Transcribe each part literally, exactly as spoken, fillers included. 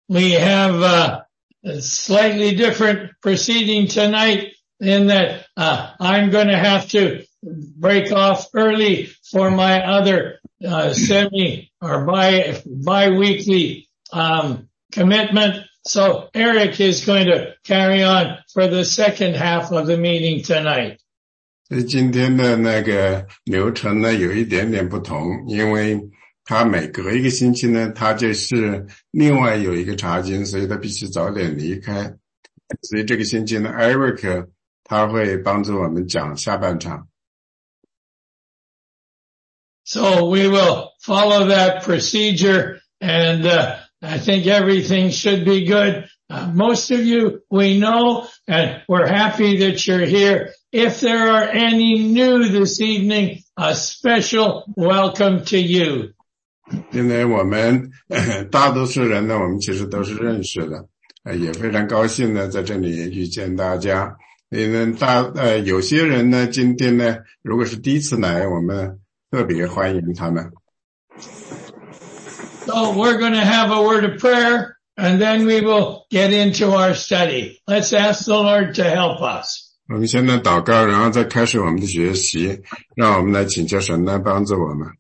we have uh, a slightly different proceeding tonight in that uh, I'm going to have to break off early for my other uh, semi or bi bi-weekly um, commitment. So Eric is going to carry on for the second half of the meeting tonight. 今天的那个流程呢有一点点不同，因为他每隔一个星期呢他就是另外有一个查经，所以他必须早点离开，所以这个星期呢 Eric 他会帮助我们讲下半场。 So we will follow that procedure, and uh, I think everything should be good. Uh, most of you we know, and we're happy that you're here. If there are any new this evening, a special welcome to you. 因为我们大多数人呢我们其实都是认识的，也非常高兴呢在这里遇见大家。因为大呃有些人呢今天呢如果是第一次来，我们特别欢迎他们。 So we're going to have a word of prayer, and then we will get into our study. Let's ask the Lord to help us. 我们现在祷告，然后再开始我们的学习，让我们来请求神来帮助我们。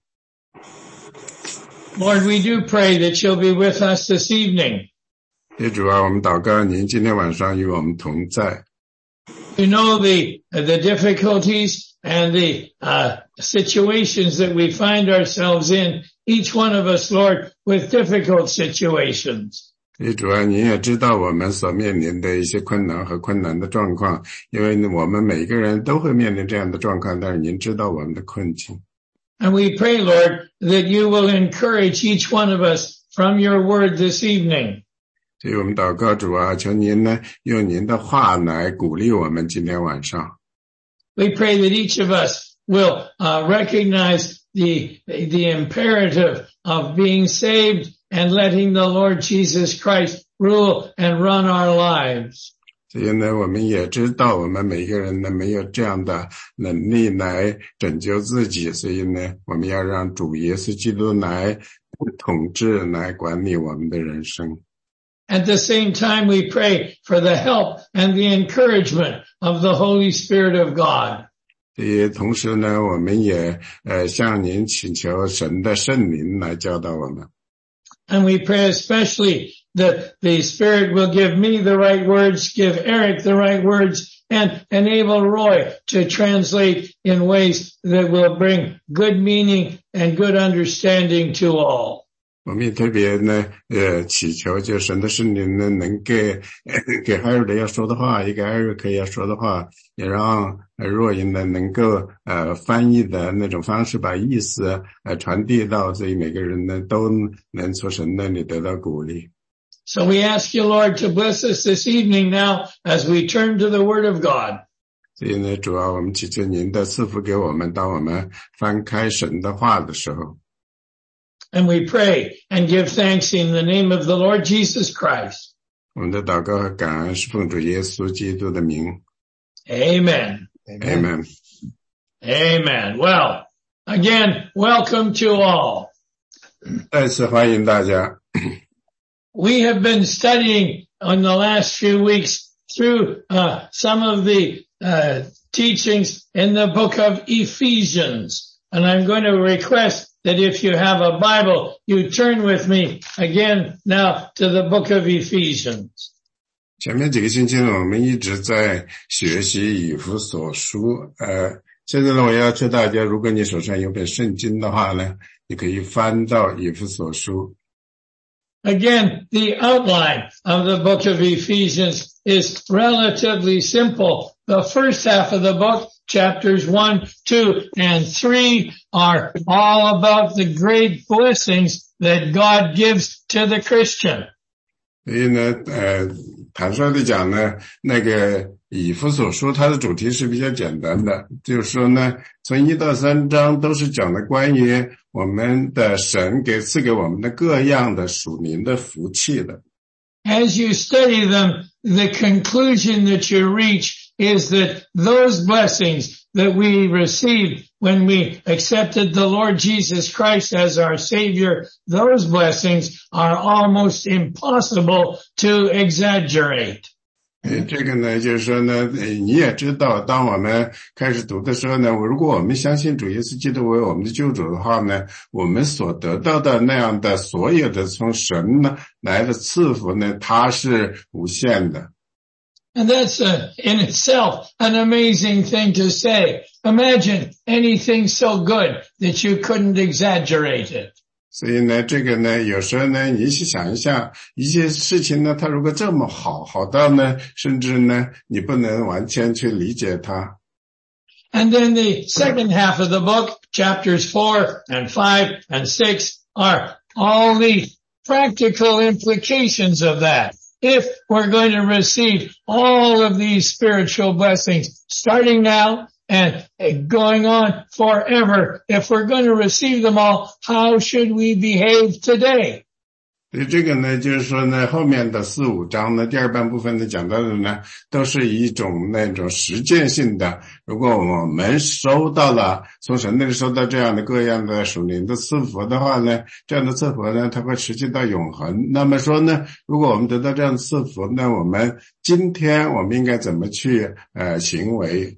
Lord, we do pray that you'll be with us this evening. 耶主啊，我们祷告您今天晚上与我们同在。 You know the the difficulties and the uh situations that we find ourselves in, each one of us, Lord, with difficult situations. 耶主啊，您也知道我们所面临的一些困难和困难的状况，因为我们每个人都会面临这样的状况，但是您知道我们的困境。 And we pray, Lord, that you will encourage each one of us from your word this evening. 所以我们祷告主啊，求您呢用您的话来鼓励我们今天晚上。 We pray that each of us will uh, recognize the the imperative of being saved and letting the Lord Jesus Christ rule and run our lives. 所以呢我们也知道我们每个人呢没有这样的能力来拯救自己，所以呢我们要让主耶稣基督来统治，来管理我们的人生。 At the same time, we pray for the help and the encouragement of the Holy Spirit of God. 所以同时呢我们也呃向您请求神的圣灵来教导我们。 And we pray especially that the Spirit will give me the right words, give Eric the right words, and enable Roy to translate in ways that will bring good meaning and good understanding to all. 我们也特别呢呃祈求就神的圣灵呢能给给海尔的要说的话，也给艾瑞克要说的话，也让若音呢能够呃翻译的那种方式把意思呃传递到，所以每个人呢都能从神那里得到鼓励。 So we ask you, Lord, to bless us this evening now as we turn to the Word of God. 所以呢主啊，我们祈求您的赐福给我们，当我们翻开神的话的时候。 And we pray and give thanks in the name of the Lord Jesus Christ. 我们的祷告和感恩是奉主耶稣基督的名。 Amen. Amen. Amen. Well, again, welcome to all. 再次欢迎大家。 We have been studying in the last few weeks through uh, some of the uh, teachings in the book of Ephesians. And I'm going to request that if you have a Bible, you turn with me again now to the book of Ephesians. 前面几个星期呢，我们一直在学习以弗所书。呃，现在呢，我要求大家，如果你手上有本圣经的话呢，你可以翻到以弗所书。 Again, the outline of the book of Ephesians is relatively simple. The first half of the book, chapters one, two, and three, are all about the great blessings that God gives to the Christian. 所以呢，呃，坦率地讲呢，那个以弗所书它的主题是比较简单的，就是说呢，从一到三章都是讲的关于我们的神给赐给我们的各样的属灵的福气的。 As you study them, the conclusion that you reach is that those blessings that we received when we accepted the Lord Jesus Christ as our Savior, those blessings are almost impossible to exaggerate. 这个呢，就是说呢，你也知道，当我们开始读的时候呢，如果我们相信主耶稣基督为我们的救主的话呢，我们所得到的那样的所有的从神呢来的赐福呢，它是无限的。 And that's a, in itself an amazing thing to say. Imagine anything so good that you couldn't exaggerate it. 所以呢，这个呢，有时候呢，你去想一下，一些事情呢，它如果这么好，好到呢，甚至呢，你不能完全去理解它。 And then the second half of the book, chapters four and five and six, are all the practical implications of that. If we're going to receive all of these spiritual blessings, starting now and going on forever, if we're going to receive them all, how should we behave today? 所以这个呢，就是说呢，后面的四五章呢，第二半部分呢讲到的呢，都是一种那种实践性的。如果我们收到了从神那里收到这样的各样的属灵的赐福的话呢，这样的赐福呢，它会持续到永恒。那么说呢，如果我们得到这样的赐福，那我们今天我们应该怎么去呃行为？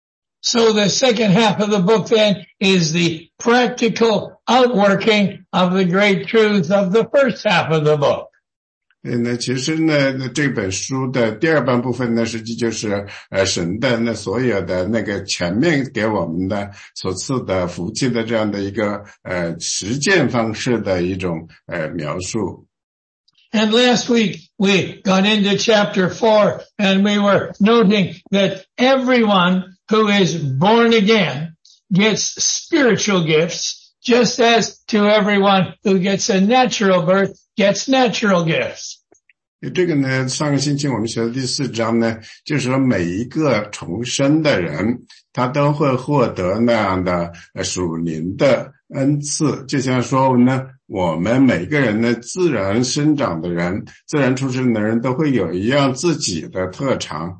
So the second half of the book then is the practical outworking of the great truth of the first half of the book. 那其实呢，这本书的第二半部分呢，实际就是呃神的那所有的那个前面给我们的所赐的福气的这样的一个呃实践方式的一种呃描述。 And last week we got into chapter four and we were noting that everyone who is born again gets spiritual gifts, just as to everyone who gets a natural birth gets natural gifts. 这个呢，上个星期我们学的第四章呢，就是说每一个重生的人，他都会获得那样的属灵的恩赐，就像说呢，我们每个人呢，自然生长的人，自然出生的人都会有一样自己的特长。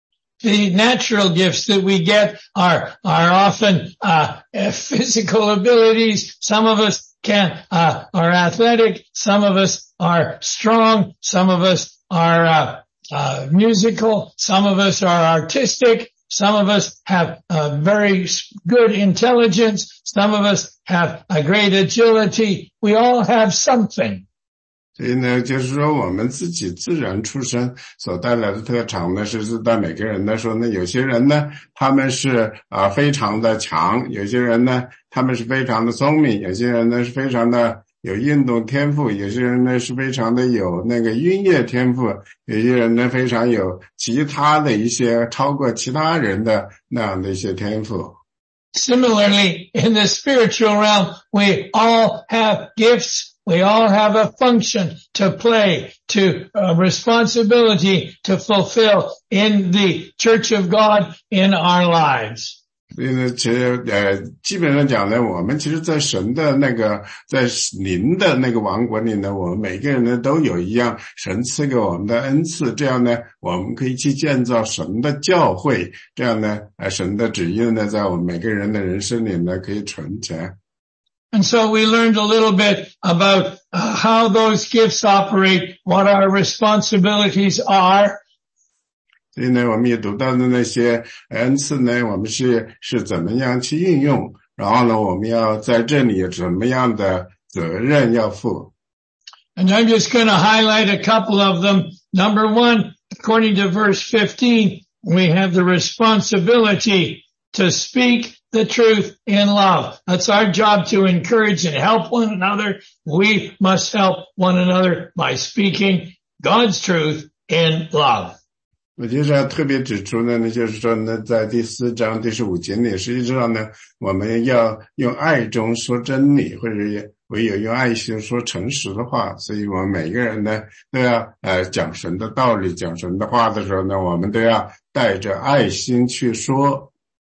The natural gifts that we get are, are often, uh, physical abilities. Some of us can, uh, are athletic. Some of us are strong. Some of us are, uh, uh, musical. Some of us are artistic. Some of us have a very good intelligence. Some of us have a great agility. We all have something. 所以呢，就是说我们自己自然出生所带来的特长呢，是是对每个人来说呢，有些人呢，他们是啊、呃、非常的强，有些人呢，他们是非常的聪明，有些人呢是非常的有运动天赋，有些人呢是非常的有那个音乐天赋，有些人呢非常有其他的一些超过其他人的那样的一些天赋。 Similarly, in the spiritual realm, we all have gifts. We all have a function to play, to a responsibility to fulfill in the Church of God in our lives. 所以呢，其实呃，基本上讲呢，我们其实在神的那个，在灵的那个王国里呢，我们每个人呢都有一样神赐给我们的恩赐，这样呢，我们可以去建造神的教会，这样呢，呃，神的旨意呢，在我们每个人的人生里呢，可以存在。 And so we learned a little bit about uh, how those gifts operate, what our responsibilities are. 所以呢，我们也读到的那些恩赐呢，我们是是怎么样去运用，然后呢，我们要在这里有什么样的责任要负。 And I'm just going to highlight a couple of them. Number one, according to verse fifteen, we have the responsibility to speak the truth in love. That's our job, to encourage and help one another. We must help one another by speaking God's truth in love. 我就是要特别指出呢，就是说呢，在第四章第十五节里，实际上呢，我们要用爱中说真理，或者唯有用爱心说诚实的话。所以我们每个人呢，都要呃讲神的道理，讲神的话的时候呢，我们都要带着爱心去说。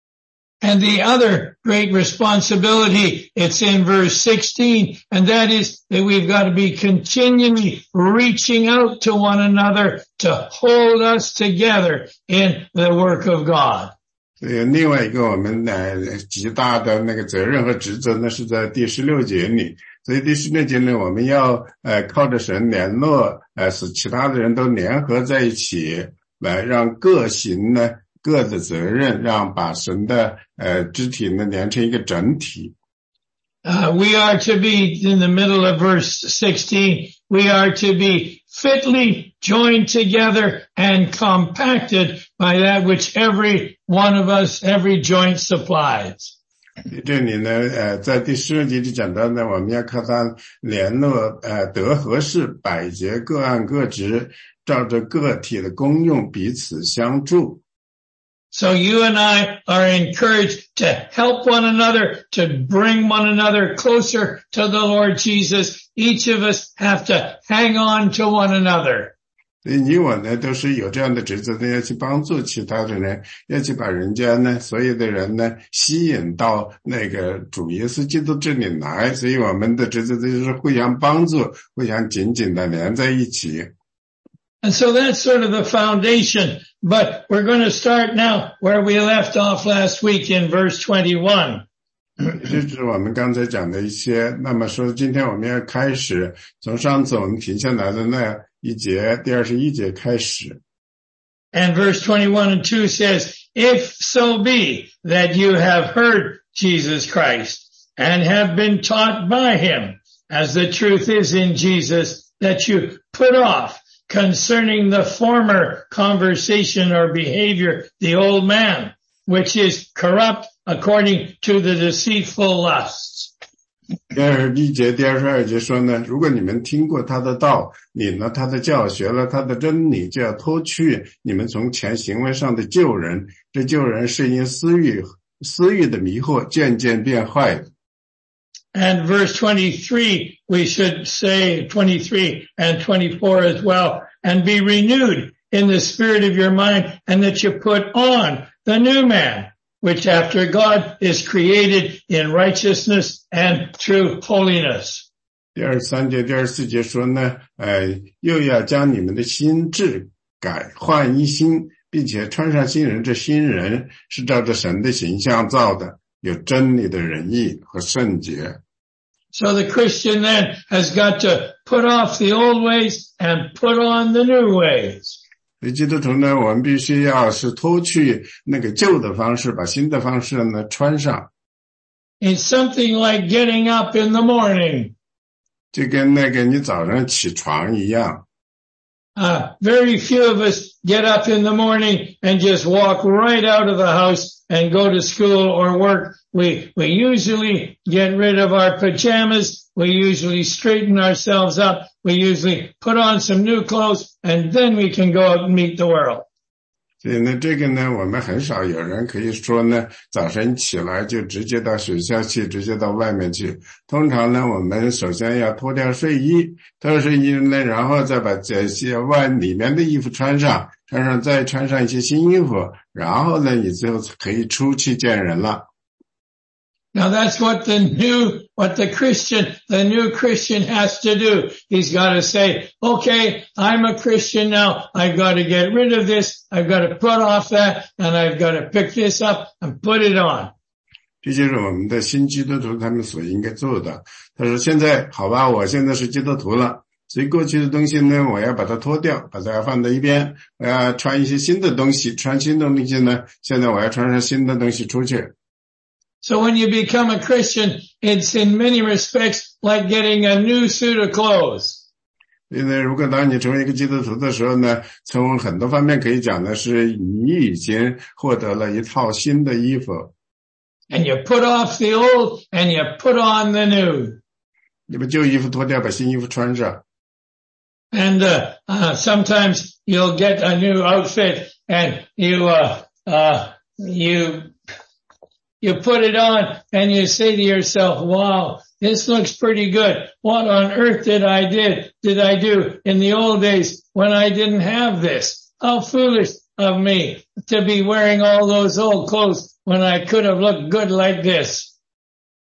And the other great responsibility, it's in verse sixteen, and that is that we've got to be continually reaching out to one another to hold us together in the work of God. 所以另外一个我们呃极大的那个责任和职责呢是在第十六节里，所以第十六节呢我们要呃靠着神联络呃使其他的人都联合在一起，来让各行呢各的责任，让把神的呃肢体呢连成一个整体。 Uh, we are to be, in the middle of verse sixteen, we are to be fitly joined together and compacted by that which every one of us, every joint supplies. 这里呢呃在第十六节就讲到呢，我们要靠它联络呃得合适，百节各按各职，照着个体的功用彼此相助。 So you and I are encouraged to help one another, to bring one another closer to the Lord Jesus. Each of us have to hang on to one another. 所以你我呢都是有这样的职责的，要去帮助其他的人，要去把人家呢所有的人呢吸引到那个主耶稣基督这里来，所以我们的职责就是互相帮助，互相紧紧的连在一起。 And so that's sort of the foundation, but we're going to start now where we left off last week in verse twenty-one. 这是我们刚才讲的一些，那么说今天我们要开始从上次我们停下来的那一节第二十一节开始。 And verse twenty-one and two says, if so be that you have heard Jesus Christ and have been taught by him, as the truth is in Jesus, that you put off concerning the former conversation or behavior, the old man, which is corrupt according to the deceitful lusts. 第二十一节第二十二节说呢，如果你们听过他的道，领了他的教，学了他的真理，就要脱去你们从前行为上的旧人，这旧人是因私欲私欲的迷惑渐渐变坏的。 And verse twenty-three, we should say twenty-three and twenty-four as well, and be renewed in the spirit of your mind, and that you put on the new man, which after God is created in righteousness and true holiness. 第二十三节第二十四节说呢，呃，又要将你们的心志改换一新，并且穿上新人，这新人是照着神的形象造的，有真理的仁义和圣洁。 So the Christian then has got to put off the old ways and put on the new ways. 所以基督徒呢，我们必须要是脱去那个旧的方式，把新的方式呢穿上。 It's something like getting up in the morning. 就跟那个你早上起床一样。 Uh, very few of us get up in the morning and just walk right out of the house and go to school or work. We, we usually get rid of our pajamas. We usually straighten ourselves up. We usually put on some new clothes, and then we can go out and meet the world. 所以呢，这个呢，我们很少有人可以说呢，早晨起来就直接到学校去，直接到外面去。通常呢，我们首先要脱掉睡衣，脱掉睡衣呢，然后再把这些外里面的衣服穿上，穿上再穿上一些新衣服，然后呢，你最后可以出去见人了。 Now that's what the new, what the Christian, the new Christian has to do. He's got to say, okay, I'm a Christian now. I've got to get rid of this. I've got to put off that, and I've got to pick this up and put it on. 这就是我们的新基督徒他们所应该做的。他说现在好吧，我现在是基督徒了，所以过去的东西呢，我要把它脱掉，把它放在一边，我要穿一些新的东西，穿新的东西呢，现在我要穿上新的东西出去。 So when you become a Christian, it's in many respects like getting a new suit of clothes. 因为如果当你成为一个基督徒的时候呢，从很多方面可以讲的是你已经获得了一套新的衣服。 And you put off the old and you put on the new. 你把旧衣服脱掉，把新衣服穿上。 And uh, uh, sometimes you'll get a new outfit and you uh, uh, you You put it on and you say to yourself, wow, this looks pretty good. What on earth did I did, did I do in the old days when I didn't have this? How foolish of me to be wearing all those old clothes when I could have looked good like this.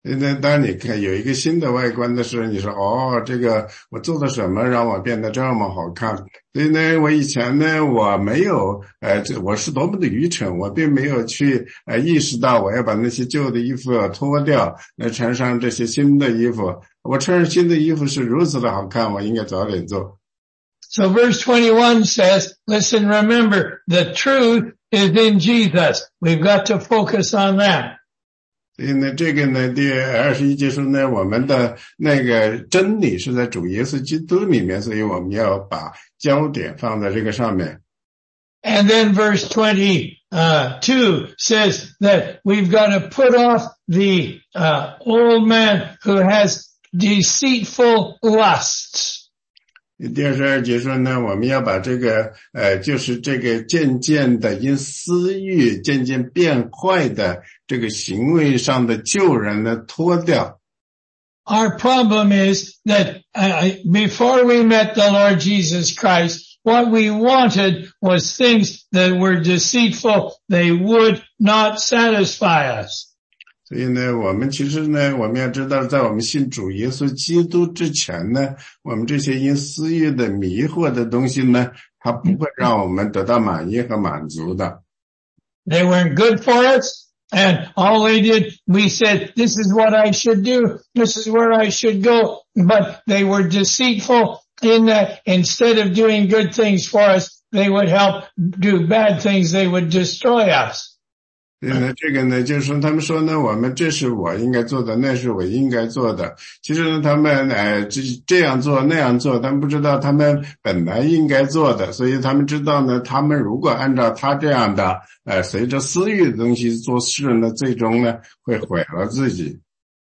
现在当你看有一个新的外观的时候，你说哦，这个我做了什么让我变得这么好看？所以呢，我以前呢，我没有呃，这我是多么的愚蠢，我并没有去呃意识到我要把那些旧的衣服脱掉，来穿上这些新的衣服。我穿上新的衣服是如此的好看，我应该早点做。 So verse twenty-one says, listen, remember, the truth is in Jesus. We've got to focus on that. 所以呢，这个呢，第二十一节说呢，我们的那个真理是在主耶稣基督里面，所以我们要把焦点放在这个上面。 And then verse twenty-two says that we've got to put off the uh, old man who has deceitful lusts. 第二十二节说呢，我们要把这个呃，就是这个渐渐的因私欲渐渐变坏的这个行为上的旧人呢脱掉。 Our problem is that uh, before we met the Lord Jesus Christ, what we wanted was things that were deceitful. They would not satisfy us. 所以呢，我们其实呢，我们要知道，在我们信主耶稣基督之前呢，我们这些因私欲的迷惑的东西呢，它不会让我们得到满意和满足的。 They weren't good for us, and all they did, we said, this is what I should do, this is where I should go, but they were deceitful in that instead of doing good things for us, they would help do bad things, they would destroy us. 所以呢，这个呢，就是说，他们说呢，我们这是我应该做的，那是我应该做的。其实呢，他们呃这这样做那样做，他们不知道他们本来应该做的，所以他们知道呢，他们如果按照他这样的呃随着私欲的东西做事呢，最终呢会毁了自己。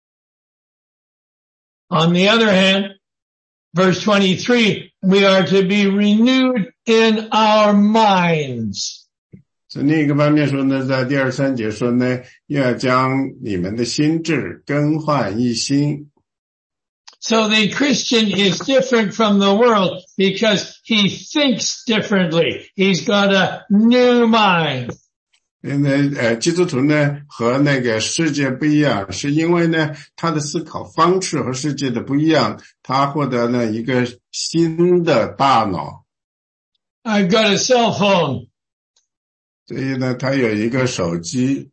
On the other hand, verse twenty-three, we are to be renewed in our minds. 从另一个方面说呢，在第二三节说呢，要将你们的心智更换一新。 So the Christian is different from the world because he thinks differently. He's got a new mind. 因为呃，基督徒呢和那个世界不一样，是因为呢他的思考方式和世界的不一样，他获得了一个新的大脑。 I've got a cell phone. 所以呢，他有一个手机。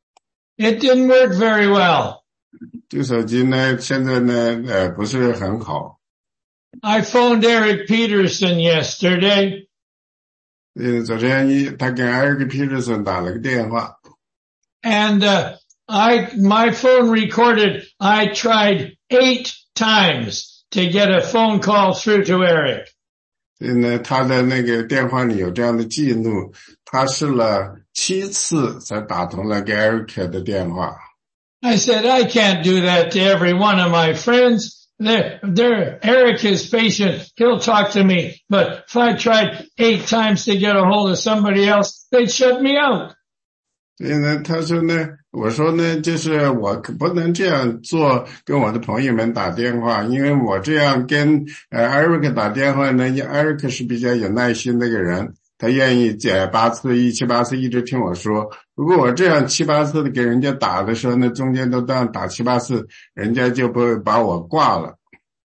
It didn't work very well. 这个手机呢，现在呢，呃，不是很好。 I phoned Eric Peterson yesterday. 呃，昨天他跟 Eric Peterson 打了个电话。 And uh, I, my phone recorded, I tried eight times to get a phone call through to Eric. 所以呢，他的那个电话里有这样的记录，他试了七次才打通了给 Eric 的电话。 I said, I can't do that to every one of my friends. They're, they're, Eric is patient. He'll talk to me. But if I tried eight times to get a hold of somebody else, they'd shut me out. 所以呢，他说呢，我说呢，就是我可不能这样做，跟我的朋友们打电话，因为我这样跟呃 Eric 打电话呢 ，Eric 是比较有耐心的一个人，他愿意解八次一七八次一直听我说。如果我这样七八次的给人家打的时候呢，中间都当打七八次，人家就不会把我挂了。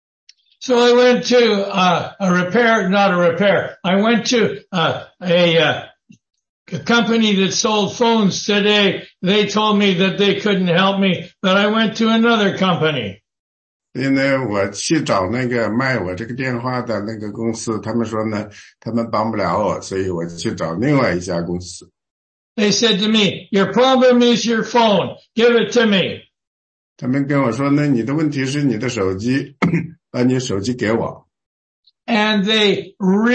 So I went to uh, a repair, not a repair. I went to uh, a uh, a company that sold phones today. They told me that they couldn't help me, but I went to another company. 因为我去找那个卖我这个电话的那个公司，他们说呢，他们帮不了我，所以我去找另外一家公司。 They said to me, your problem is your phone. Give it to me. 他们跟我说呢，你的问题是你的手机，把你手机给我。 And they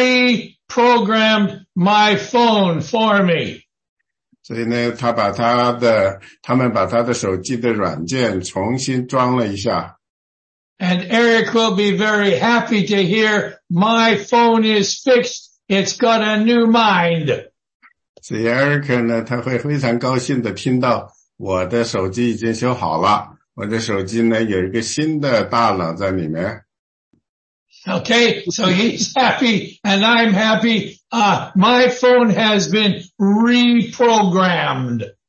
reprogrammed my phone for me. 所以呢，他把他的，他们把他的手机的软件重新装了一下。 And Eric will be very happy to hear my phone is fixed. It's got a new mind. 所以 Eric 呢，他会非常高兴的听到我的手机已经修好了，我的手机呢有一个新的大脑在里面。 Okay, so he's happy and I'm happy. Uh, my phone has been reprogrammed.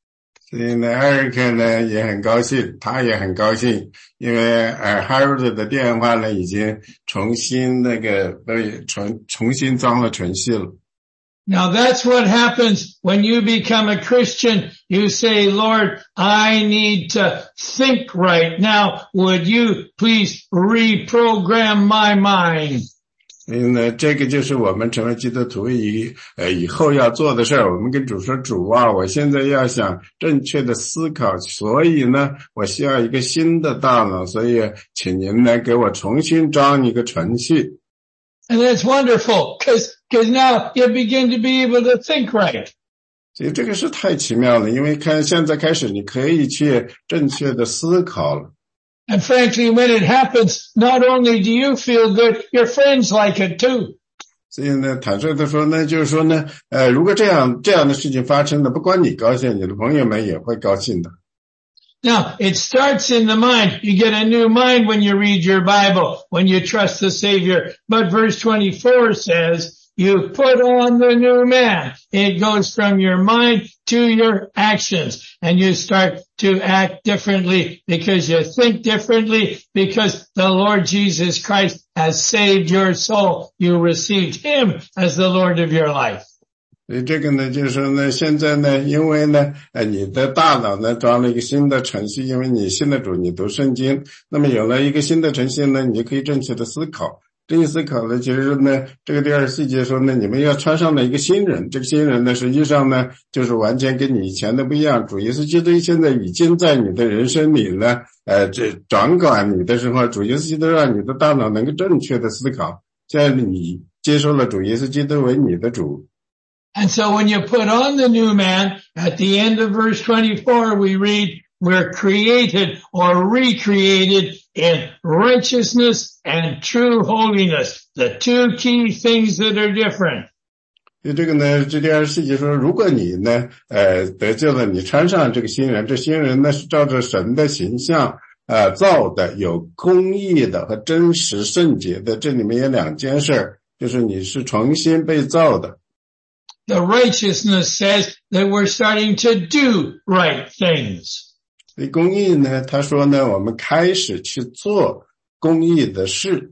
所以呢，艾瑞克呢也很高兴，他也很高兴，因为呃 Harold 的电话呢已经重新那个被重重新装了程序了。 Now that's what happens when you become a Christian. You say, Lord, I need to think right now. Would you please reprogram my mind? 嗯，呢，这个就是我们成为基督徒以呃以后要做的事儿。我们跟主说，主啊，我现在要想正确的思考，所以呢，我需要一个新的大脑，所以请您呢给我重新装一个程序。 And that's wonderful, because because now you begin to be able to think right. 所以这个是太奇妙了，因为看现在开始，你可以去正确的思考了。 And frankly, when it happens, not only do you feel good, your friends like it too. 所以呢，坦率的说呢，就是说呢，呃，如果这样这样的事情发生的，不光你高兴，你的朋友们也会高兴的。 Now, it starts in the mind. You get a new mind when you read your Bible, when you trust the Savior. But verse twenty-four says, you put on the new man. It goes from your mind to your actions. And you start to act differently because you think differently because the Lord Jesus Christ has saved your soul. You received him as the Lord of your life. 所以这个呢，就是说呢，现在呢，因为呢，呃，你的大脑呢装了一个新的程序，因为你信了主，你读圣经，那么有了一个新的程序呢，你就可以正确的思考。正确思考呢，其实呢，这个第二十四节说呢，你们要穿上了一个新人，这个新人呢，实际上呢，就是完全跟你以前的不一样。主耶稣基督现在已经在你的人生里呢，呃，这掌管你的时候，主耶稣基督让你的大脑能够正确的思考。现在你接受了主耶稣基督为你的主。 And so when you put on the new man, at the end of verse twenty-four, we read, we're created or recreated in righteousness and true holiness, the two key things that are different. 这个呢，这第二十四节说，如果你呢，呃，得救了，你穿上这个新人，这新人呢是照着神的形象，呃，造的，有公义的和真实圣洁的。这里面有两件事，就是你是重新被造的。 The righteousness says that we're starting to do right things. 公义呢，他说呢，我们开始去做公义的事。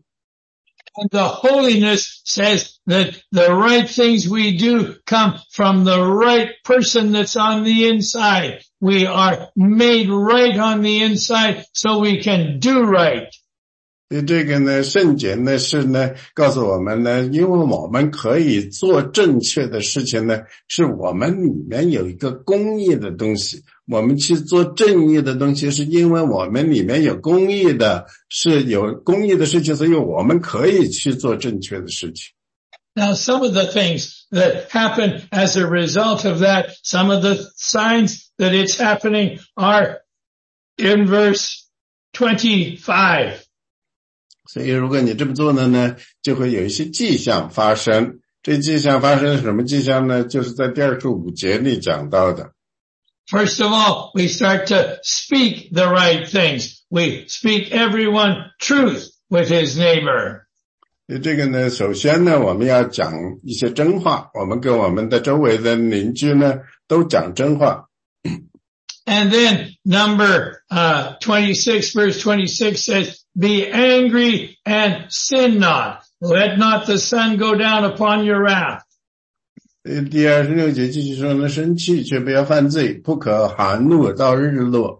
And the holiness says that the right things we do come from the right person that's on the inside. We are made right on the inside so we can do right. 这个呢，圣洁呢是呢，告诉我们呢，因为我们可以做正确的事情呢，是我们里面有一个公义的东西。我们去做正义的东西，是因为我们里面有公义的，是有公义的事情，所以我们可以去做正确的事情。 Now, some of the things that happen as a result of that, some of the signs that it's happening are in verse twenty-five. 所以如果你这么做了呢，就会有一些迹象发生。这迹象发生是什么迹象呢？就是在第二十五节里讲到的。 First of all, we start to speak the right things. We speak everyone truth with his neighbor. 这个呢，首先呢，我们要讲一些真话，我们跟我们的周围的邻居呢，都讲真话。 And then number uh twenty-six, verse twenty-six says, be angry and sin not. Let not the sun go down upon your wrath. 第二十六节继续说呢，生气却不要犯罪，不可含怒到日落。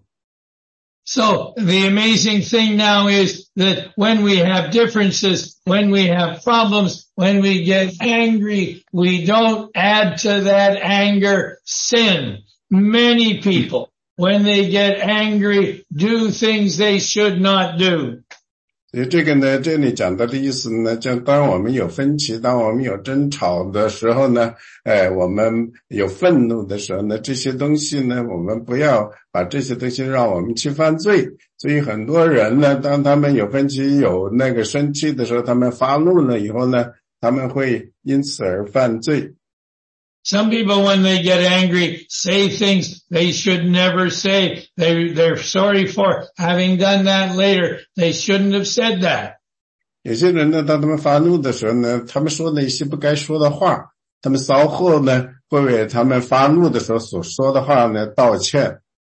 So the amazing thing now is that when we have differences, when we have problems, when we get angry, we don't add to that anger sin. Many people, when they get angry, do things they should not do. 所以这个呢，这里讲到的意思呢，就当我们有分歧，当我们有争吵的时候呢，哎，我们有愤怒的时候呢，这些东西呢，我们不要把这些东西让我们去犯罪。所以很多人呢，当他们有分歧、有那个生气的时候，他们发怒了以后呢，他们会因此而犯罪。 Some people, when they get angry, say things they should never say. They, they're sorry for having done that later. They shouldn't have said that. 有些人呢，当他们发怒的时候呢，他们说了一些不该说的话，他们稍后呢，会为他们发怒的时候所说的话呢道歉。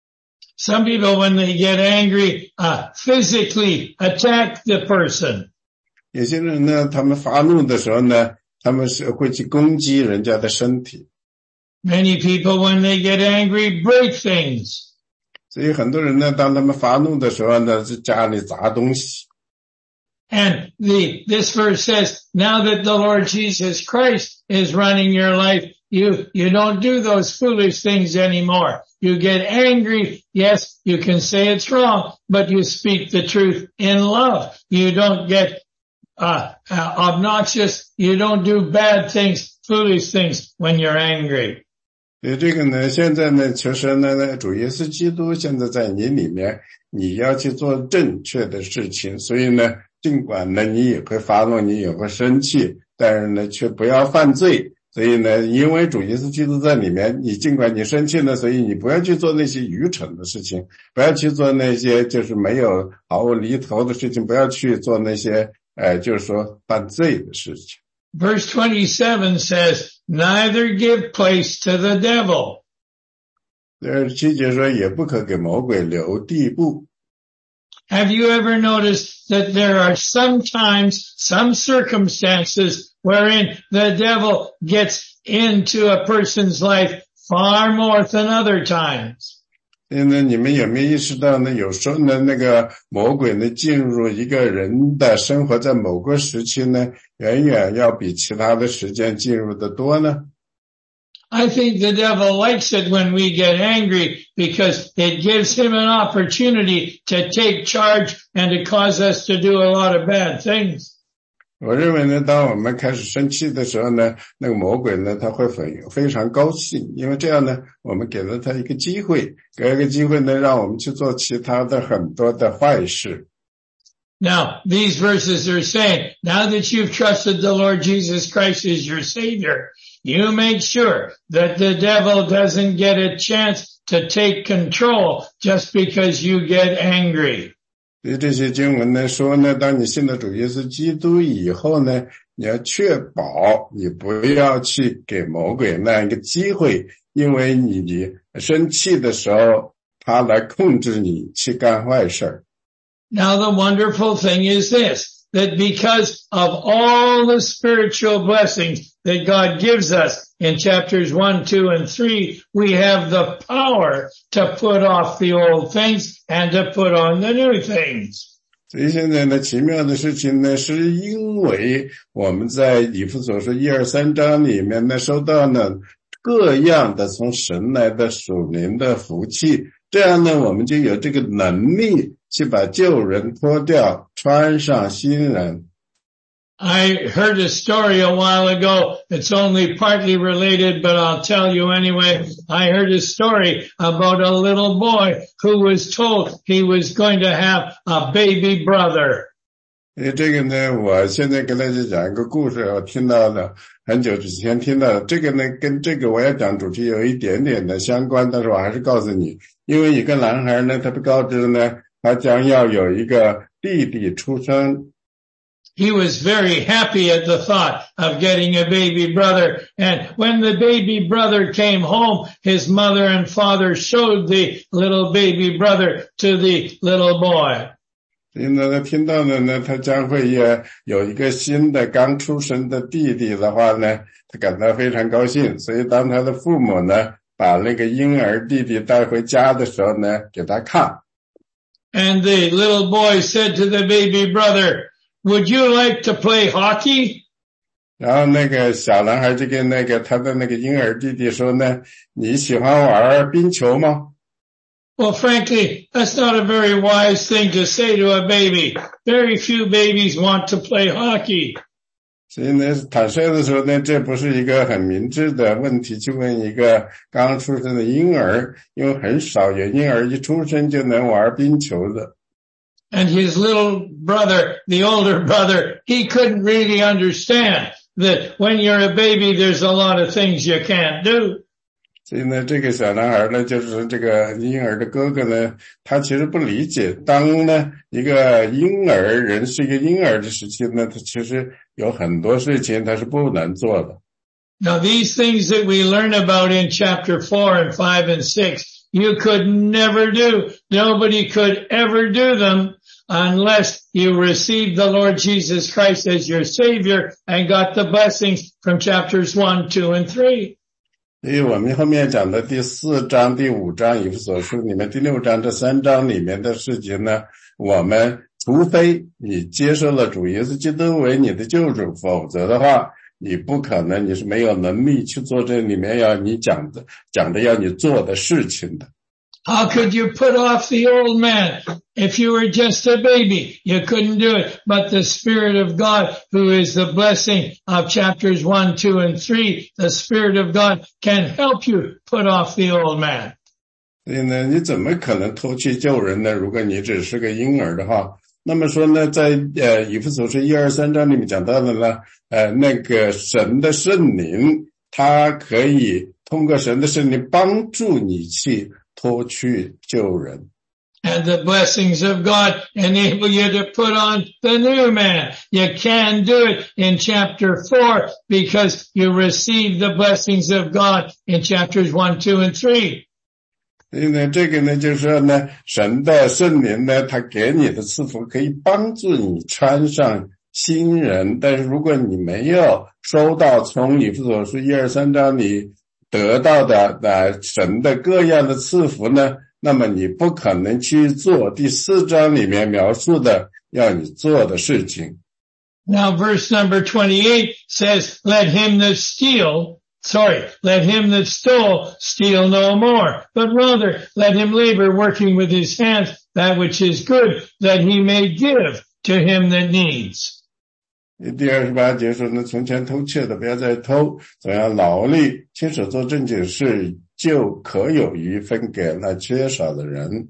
Some people, when they get angry, uh, physically attack the person. 有些人呢，他们发怒的时候呢，他们是会去攻击人家的身体。 Many people, when they get angry, break things. 所以很多人呢，当他们发怒的时候呢，是家里砸东西。 And the, this verse says, now that the Lord Jesus Christ is running your life, you, you don't do those foolish things anymore. You get angry. Yes, you can say it's wrong, but you speak the truth in love. You don't get, uh, uh obnoxious. You don't do bad things, foolish things when you're angry. 所以这个呢，现在呢，其实呢，主耶稣基督现在在你里面，你要去做正确的事情。所以呢，尽管呢，你也会发怒，你也会生气，但是呢，却不要犯罪。所以呢，因为主耶稣基督在里面，你尽管你生气呢，所以你不要去做那些愚蠢的事情，不要去做那些就是没有毫无厘头的事情，不要去做那些呃，就是说犯罪的事情。 Verse twenty-seven says, neither give place to the devil. 二十七节说，也不可给魔鬼留地步。 Have you ever noticed that there are sometimes some circumstances wherein the devil gets into a person's life far more than other times? 所以呢，你们有没有意识到呢？有时候呢，那个魔鬼呢进入一个人的生活，在某个时期呢，远远要比其他的时间进入的多呢。 I think the devil likes it when we get angry because it gives him an opportunity to take charge and to cause us to do a lot of bad things. 我认为呢，当我们开始生气的时候呢，那个魔鬼呢，他会非非常高兴，因为这样呢，我们给了他一个机会，给了一个机会呢，让我们去做其他的很多的坏事。 Now, these verses are saying, now that you've trusted the Lord Jesus Christ as your Savior, you make sure that the devil doesn't get a chance to take control just because you get angry. 所以这些经文呢说呢，当你信了主耶稣基督以后呢，你要确保你不要去给魔鬼那样一个机会，因为你生气的时候，他来控制你去干坏事。 Now the wonderful thing is this, that because of all the spiritual blessings that God gives us in chapters one, two, and three, we have the power to put off the old things and to put on the new things. 所以现在呢，奇妙的事情呢，是因为我们在以弗所书一二三章里面呢，收到了各样的从神来的属灵的福气，这样呢，我们就有这个能力去把旧人脱掉，穿上新人。 I heard a story a while ago. It's only partly related, but I'll tell you anyway. I heard a story about a little boy who was told he was going to have a baby brother. 这个呢，我现在跟大家讲一个故事，我听到了很久之前听到的。这个呢，跟这个我要讲主题有一点点的相关，但是我还是告诉你，因为一个男孩呢，他被告知呢，他将要有一个弟弟出生。 He was very happy at the thought of getting a baby brother. And when the baby brother came home, his mother and father showed the little baby brother to the little boy. 所以呢，他听到了呢，他将会也有一个新的刚出生的弟弟的话呢，他感到非常高兴。所以当他的父母呢，把那个婴儿弟弟带回家的时候呢，给他看。 And the little boy said to the baby brother,Would you like to play hockey? 然后那个小男孩就跟那个他的那个婴儿弟弟说呢，你喜欢玩冰球吗？ Well, frankly, that's not a very wise thing to say to a baby. Very few babies want to play hockey. 所以呢，坦率的说呢，这不是一个很明智的问题去问一个刚出生的婴儿，因为很少有婴儿一出生就能玩冰球的。 And his little brother, the older brother, he couldn't really understand that when you're a baby, there's a lot of things you can't do. 所以呢，这个小男孩呢，就是这个婴儿的哥哥呢，他其实不理解，当呢一个婴儿人是一个婴儿的时期呢，他其实有很多事情他是不能做的。 Now these things that we learn about in chapter four and five and six, you could never do. Nobody could ever do them unless you received the Lord Jesus Christ as your Savior and got the blessings from chapters one, two, and three. 所以我们后面讲的第四章、第五章以弗所书里面第六章这三章里面的事情呢，我们除非你接受了主耶稣基督为你的救主，否则的话你不可能，你是没有能力去做这里面要你讲的讲的要你做的事情的。 How could you put off the old man if you were just a baby? You couldn't do it. But the Spirit of God, who is the blessing of chapters one, two, and three, the Spirit of God can help you put off the old man. 所以呢，你怎么可能脱去旧人呢？如果你只是个婴儿的话，那么说呢，在呃以弗所书一二三章里面讲到的呢，呃那个神的圣灵，他可以通过神的圣灵帮助你去脱去旧人。 And the blessings of God enable you to put on the new man. You can do it in chapter four because you receive the blessings of God in chapters one, two, and three. 所以呢，这个呢，就是说呢，神的圣灵呢，他给你的赐福可以帮助你穿上新人，但是如果你没有收到从以弗所书一二三章里得到的呃神的各样的赐福呢，那么你不可能去做第四章里面描述的要你做的事情。 Now verse number twenty-eight says, let him that steal, sorry, let him that stole steal no more, but rather let him labor working with his hands that which is good, that he may give to him that needs. 第二十八节说呢，从前偷窃的不要再偷，总要劳力亲手做正经事，就可有余分给那缺少的人。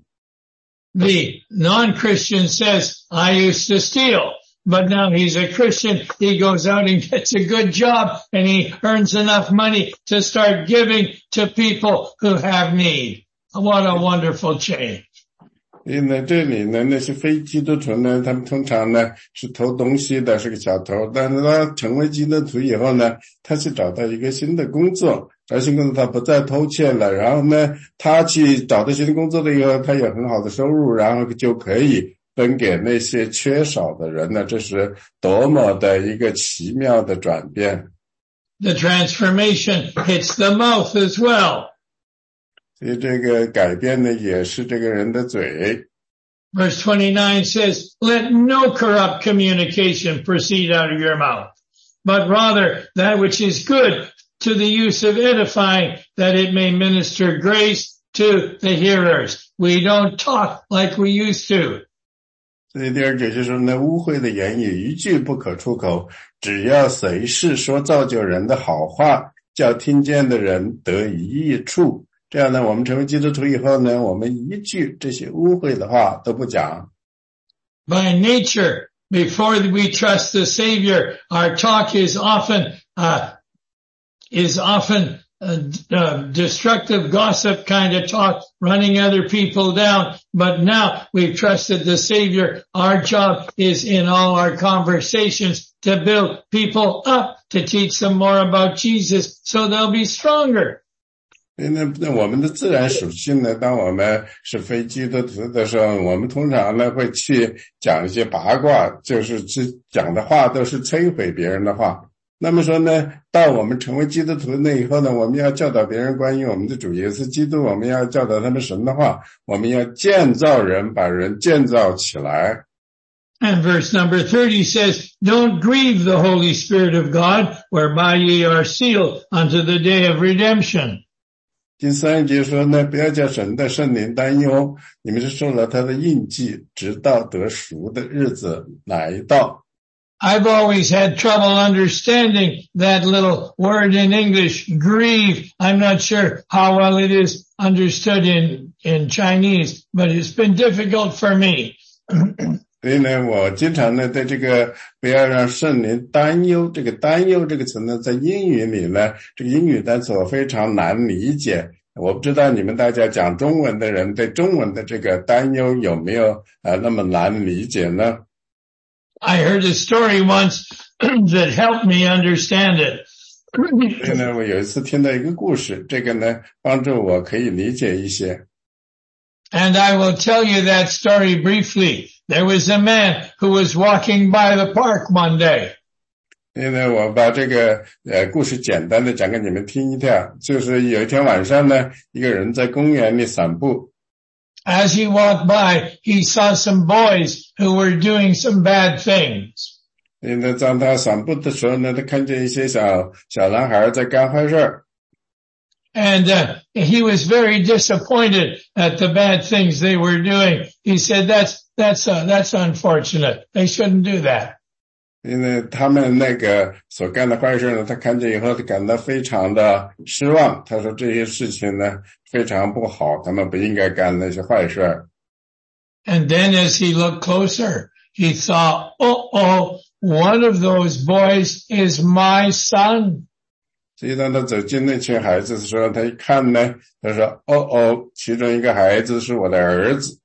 The non-Christian says, I used to steal, but now he's a Christian. He goes out and gets a good job and he earns enough money to start giving to people who have need. What a wonderful change. 所以呢，这里呢，那些非基督徒呢，他们通常呢是偷东西的，是个小偷。但是他成为基督徒以后呢，他去找到一个新的工作，找新工作他不再偷窃了。然后呢，他去找到新的工作了以后，他有很好的收入，然后就可以分给那些缺少的人呢。这是多么的一个奇妙的转变。 The transformation hits the mouth as well. 所以这个改变呢，也是这个人的嘴。 Verse twenty-nine says, let no corrupt communication proceed out of your mouth, but rather that which is good to the use of edifying, that it may minister grace to the hearers. We don't talk like we used to. 所以第二节就是说呢，污秽的言语一句不可出口，只要随时说造就人的好话，叫听见的人得以益处。这样呢，我们成为基督徒以后呢，我们一句这些污秽的话都不讲。 By nature, before we trust the Savior, our talk is often, uh, is often uh, uh, destructive gossip kind of talk, running other people down. But now we've trusted the Savior. Our job is in all our conversations to build people up, to teach them more about Jesus so they'll be stronger. 所以呢，那我们的自然属性呢，当我们是非基督徒的时候，我们通常呢会去讲一些八卦，就是讲的话都是摧毁别人的话。那么说呢，到我们成为基督徒那以后呢，我们要教导别人关于我们的主耶稣基督，我们要教导他们神的话，我们要建造人，把人建造起来。 And verse number thirty says, don't grieve the Holy Spirit of God, whereby ye are sealed unto the day of redemption. 第三节说呢，不要叫神的圣灵担忧，你们是受了他的印记，直到得赎的日子来到。 I've always had trouble understanding that little word in English, grieve. I'm not sure how well it is understood in, in Chinese, but it's been difficult for me. 所以呢，我经常呢，对这个不要让圣灵担忧，这个担忧这个词呢，在英语里呢，这个英语单词我非常难理解。我不知道你们大家讲中文的人对中文的这个担忧有没有呃那么难理解呢？ I heard a story once that helped me understand it. 所以呢，我有一次听到一个故事，这个呢，帮助我可以理解一些。 And I will tell you that story briefly. There was a man who was walking by the park one day. 因为我把这个呃故事简单的讲给你们听一下，就是有一天晚上呢，一个人在公园里散步。 As he walked by, he saw some boys who were doing some bad things. 因为当他散步的时候呢，他看见一些小小男孩在干坏事。 And uh, he was very disappointed at the bad things they were doing. He said, "That's that's uh, that's unfortunate. They shouldn't do that." 因为他们那个所干的坏事呢，他看见以后他感到非常的失望。他说这些事情呢非常不好，他们不应该干那些坏事。 And then as he looked closer, he saw, oh, oh, one of those boys is my son. 所以当他走进那群孩子的时候，他一看呢，他说，哦哦，其中一个孩子是我的儿子。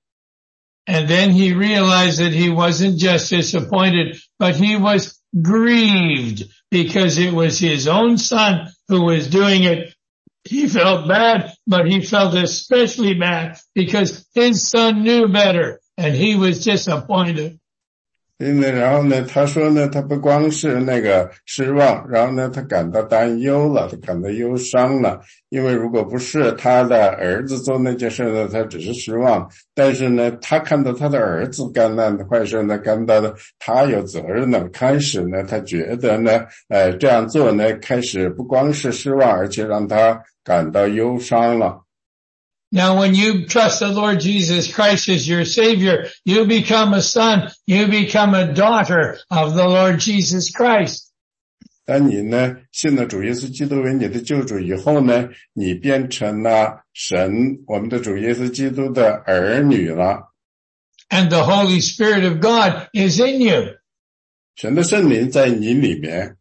And then he realized that he wasn't just disappointed, but he was grieved because it was his own son who was doing it. He felt bad, but he felt especially bad because his son knew better and he was disappointed. 因为然后呢，他说呢，他不光是那个失望，然后呢，他感到担忧了，他感到忧伤了。因为如果不是他的儿子做那件事呢，他只是失望。但是呢，他看到他的儿子干那的坏事呢，感到他有责任了。开始呢，他觉得呢，呃，这样做呢，开始不光是失望，而且让他感到忧伤了。 Now, when you trust the Lord Jesus Christ as your Savior, you become a son, you become a daughter of the Lord Jesus Christ. 当你呢信了主耶稣基督为你的救主以后呢，你变成了神，我们的主耶稣基督的儿女了。 And the Holy Spirit of God is in you. 神的圣灵在你里面。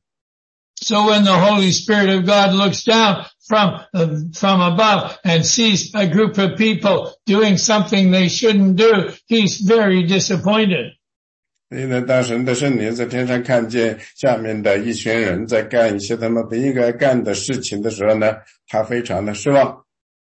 So when the Holy Spirit of God looks down from uh, from above and sees a group of people doing something they shouldn't do, he's very disappointed. 所以呢，当神的圣灵在天上看见下面的一群人在干一些他们不应该干的事情的时候呢，他非常的失望。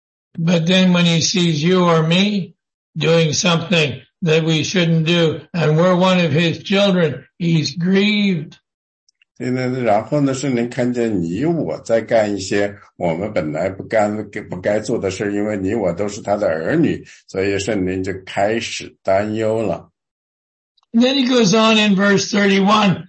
But then when he sees you or me doing something that we shouldn't do, and we're one of his children, he's grieved. 所以呢，然后呢，圣灵看见你我在干一些我们本来不干不该做的事，因为你我都是他的儿女，所以圣灵就开始担忧了。 And then he goes on in verse thirty-one,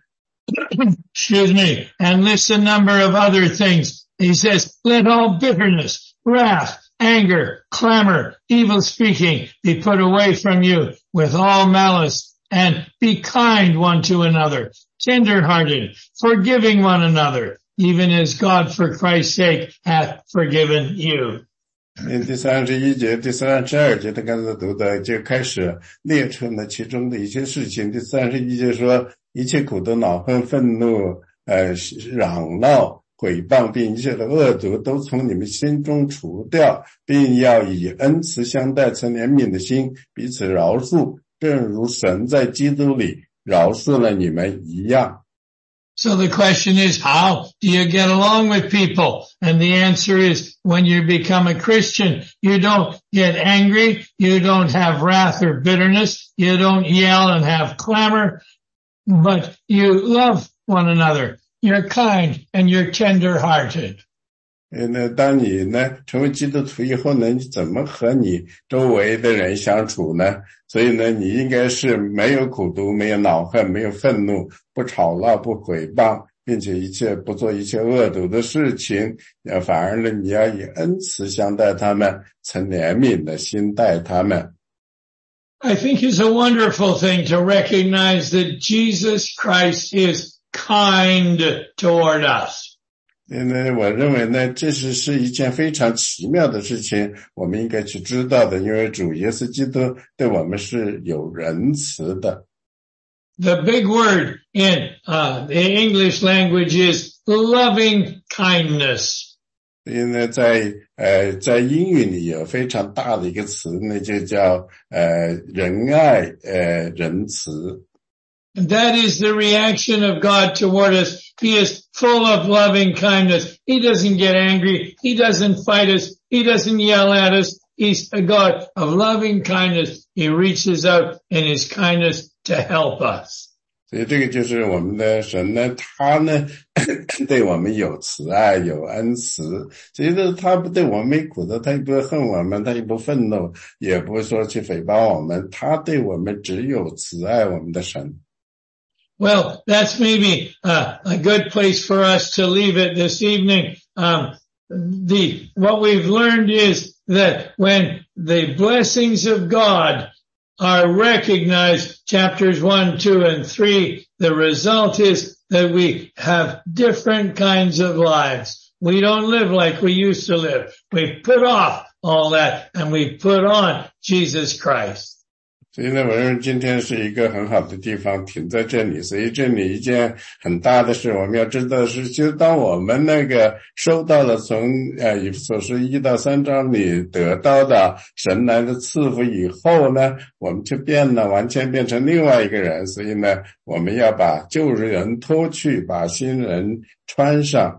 excuse me, and lists a number of other things. He says, let all bitterness, wrath, anger, clamor, evil speaking be put away from you with all malice, and be kind one to another, tender-hearted, forgiving one another, even as God for Christ's sake hath forgiven you. 第三十一节、第三十二节他刚才读的就开始列出了其中的一些事情。第三十一节说，一切苦毒、恼恨、愤怒、呃嚷闹、毁谤，并一切的恶毒都从你们心中除掉，并要以恩慈相待，存怜悯的心，彼此饶恕，正如神在基督里饶恕了你们一样。 So the question is, how do you get along with people? And the answer is, when you become a Christian, you don't get angry, you don't have wrath or bitterness, you don't yell and have clamor, but you love one another. You're kind and you're tender-hearted. 那当你呢成为基督徒以后呢，你怎么和你周围的人相处呢？所以呢，你应该是没有苦毒，没有恼恨，没有愤怒，不吵闹，不毁谤，并且一切不做一切恶毒的事情，反而呢，你要以恩慈相待他们，存怜悯的心待他们。 I think it's a wonderful thing to recognize that Jesus Christ is kind toward us. 因为我认为呢，这是是一件非常奇妙的事情，我们应该去知道的，因为主耶稣基督对我们是有仁慈的。 The big word in uh, the English language is loving kindness. 因为在呃在英语里有非常大的一个词，那就叫呃仁爱呃仁慈。 And that is the reaction of God toward us. He is full of loving kindness. He doesn't get angry. He doesn't fight us. He doesn't yell at us. He's a God of loving kindness. He reaches out in his kindness to help us. 所以这个就是我们的神呢，他呢对我们有慈爱有恩慈，其实他不对我们没苦的，他也不会恨我们，他也不愤怒，也不会说去诽谤我们，他对我们只有慈爱我们的神。 Well, that's maybe uh, a good place for us to leave it this evening. Um, the what we've learned is that when the blessings of God are recognized, chapters one, two, and three, the result is that we have different kinds of lives. We don't live like we used to live. We put off all that and we put on Jesus Christ. 所以呢，我认为今天是一个很好的地方，停在这里。所以这里一件很大的事，我们要知道是，就当我们那个收到了从呃以弗所书一到三章里得到的神来的赐福以后呢，我们就变了，完全变成另外一个人。所以呢，我们要把旧人脱去，把新人穿上。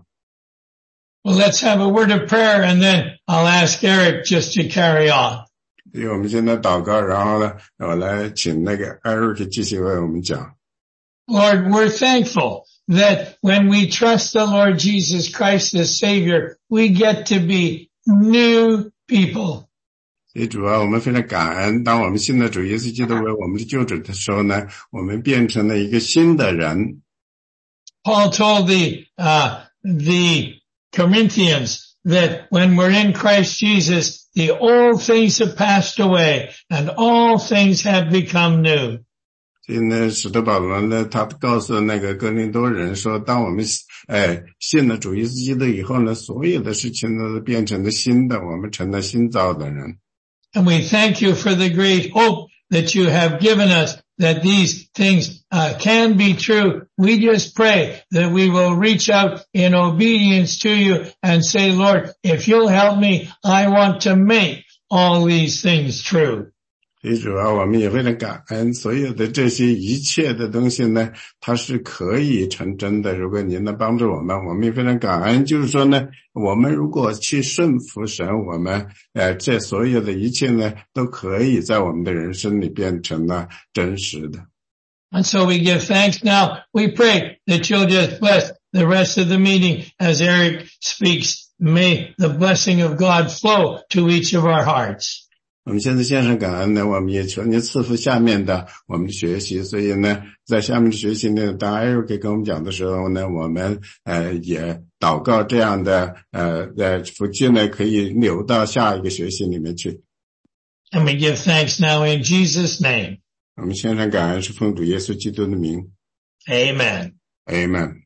Well, let's have a word of prayer and then I'll ask Eric just to carry on. 所以我们现在祷告，然后呢，我来请那个 Eric 继续为我们讲。 Lord, we're thankful that when we trust the Lord Jesus Christ as Savior, we get to be new people. 所以主啊，我们非常感恩，当我们信了主耶稣基督为我们的救主的时候呢，我们变成了一个新的人。 Paul told the, uh, the Corinthians that when we're in Christ Jesus, the old things have passed away and all things have become new. 所以呢，使徒保罗呢，他告诉那个哥林多人说，当我们哎信了主耶稣基督以后呢，所有的事情呢都变成了新的，我们成了新造的人。 And we thank you for the great hope that you have given us, that these things uh, can be true. We just pray that we will reach out in obedience to you and say, Lord, if you'll help me, I want to make all these things true. 所以主啊，我们也非常感恩，所有的这些一切的东西呢，它是可以成真的。如果您能帮助我们，我们也非常感恩。就是说呢，我们如果去顺服神，我们呃，这所有的一切呢，都可以在我们的人生里变成了真实的。 And so we give thanks now. We pray that you'll just bless the rest of the meeting as Eric speaks. May the blessing of God flow to each of our hearts. 我们现在献上感恩呢，我们也求你赐福下面的我们的学习。所以呢，在下面的学习呢，当艾瑞克跟我们讲的时候呢，我们呃也祷告这样的呃呃福气呢，可以流到下一个学习里面去。 And we give thanks now in Jesus' name. 我们献上感恩是奉主耶稣基督的名。 Amen. Amen.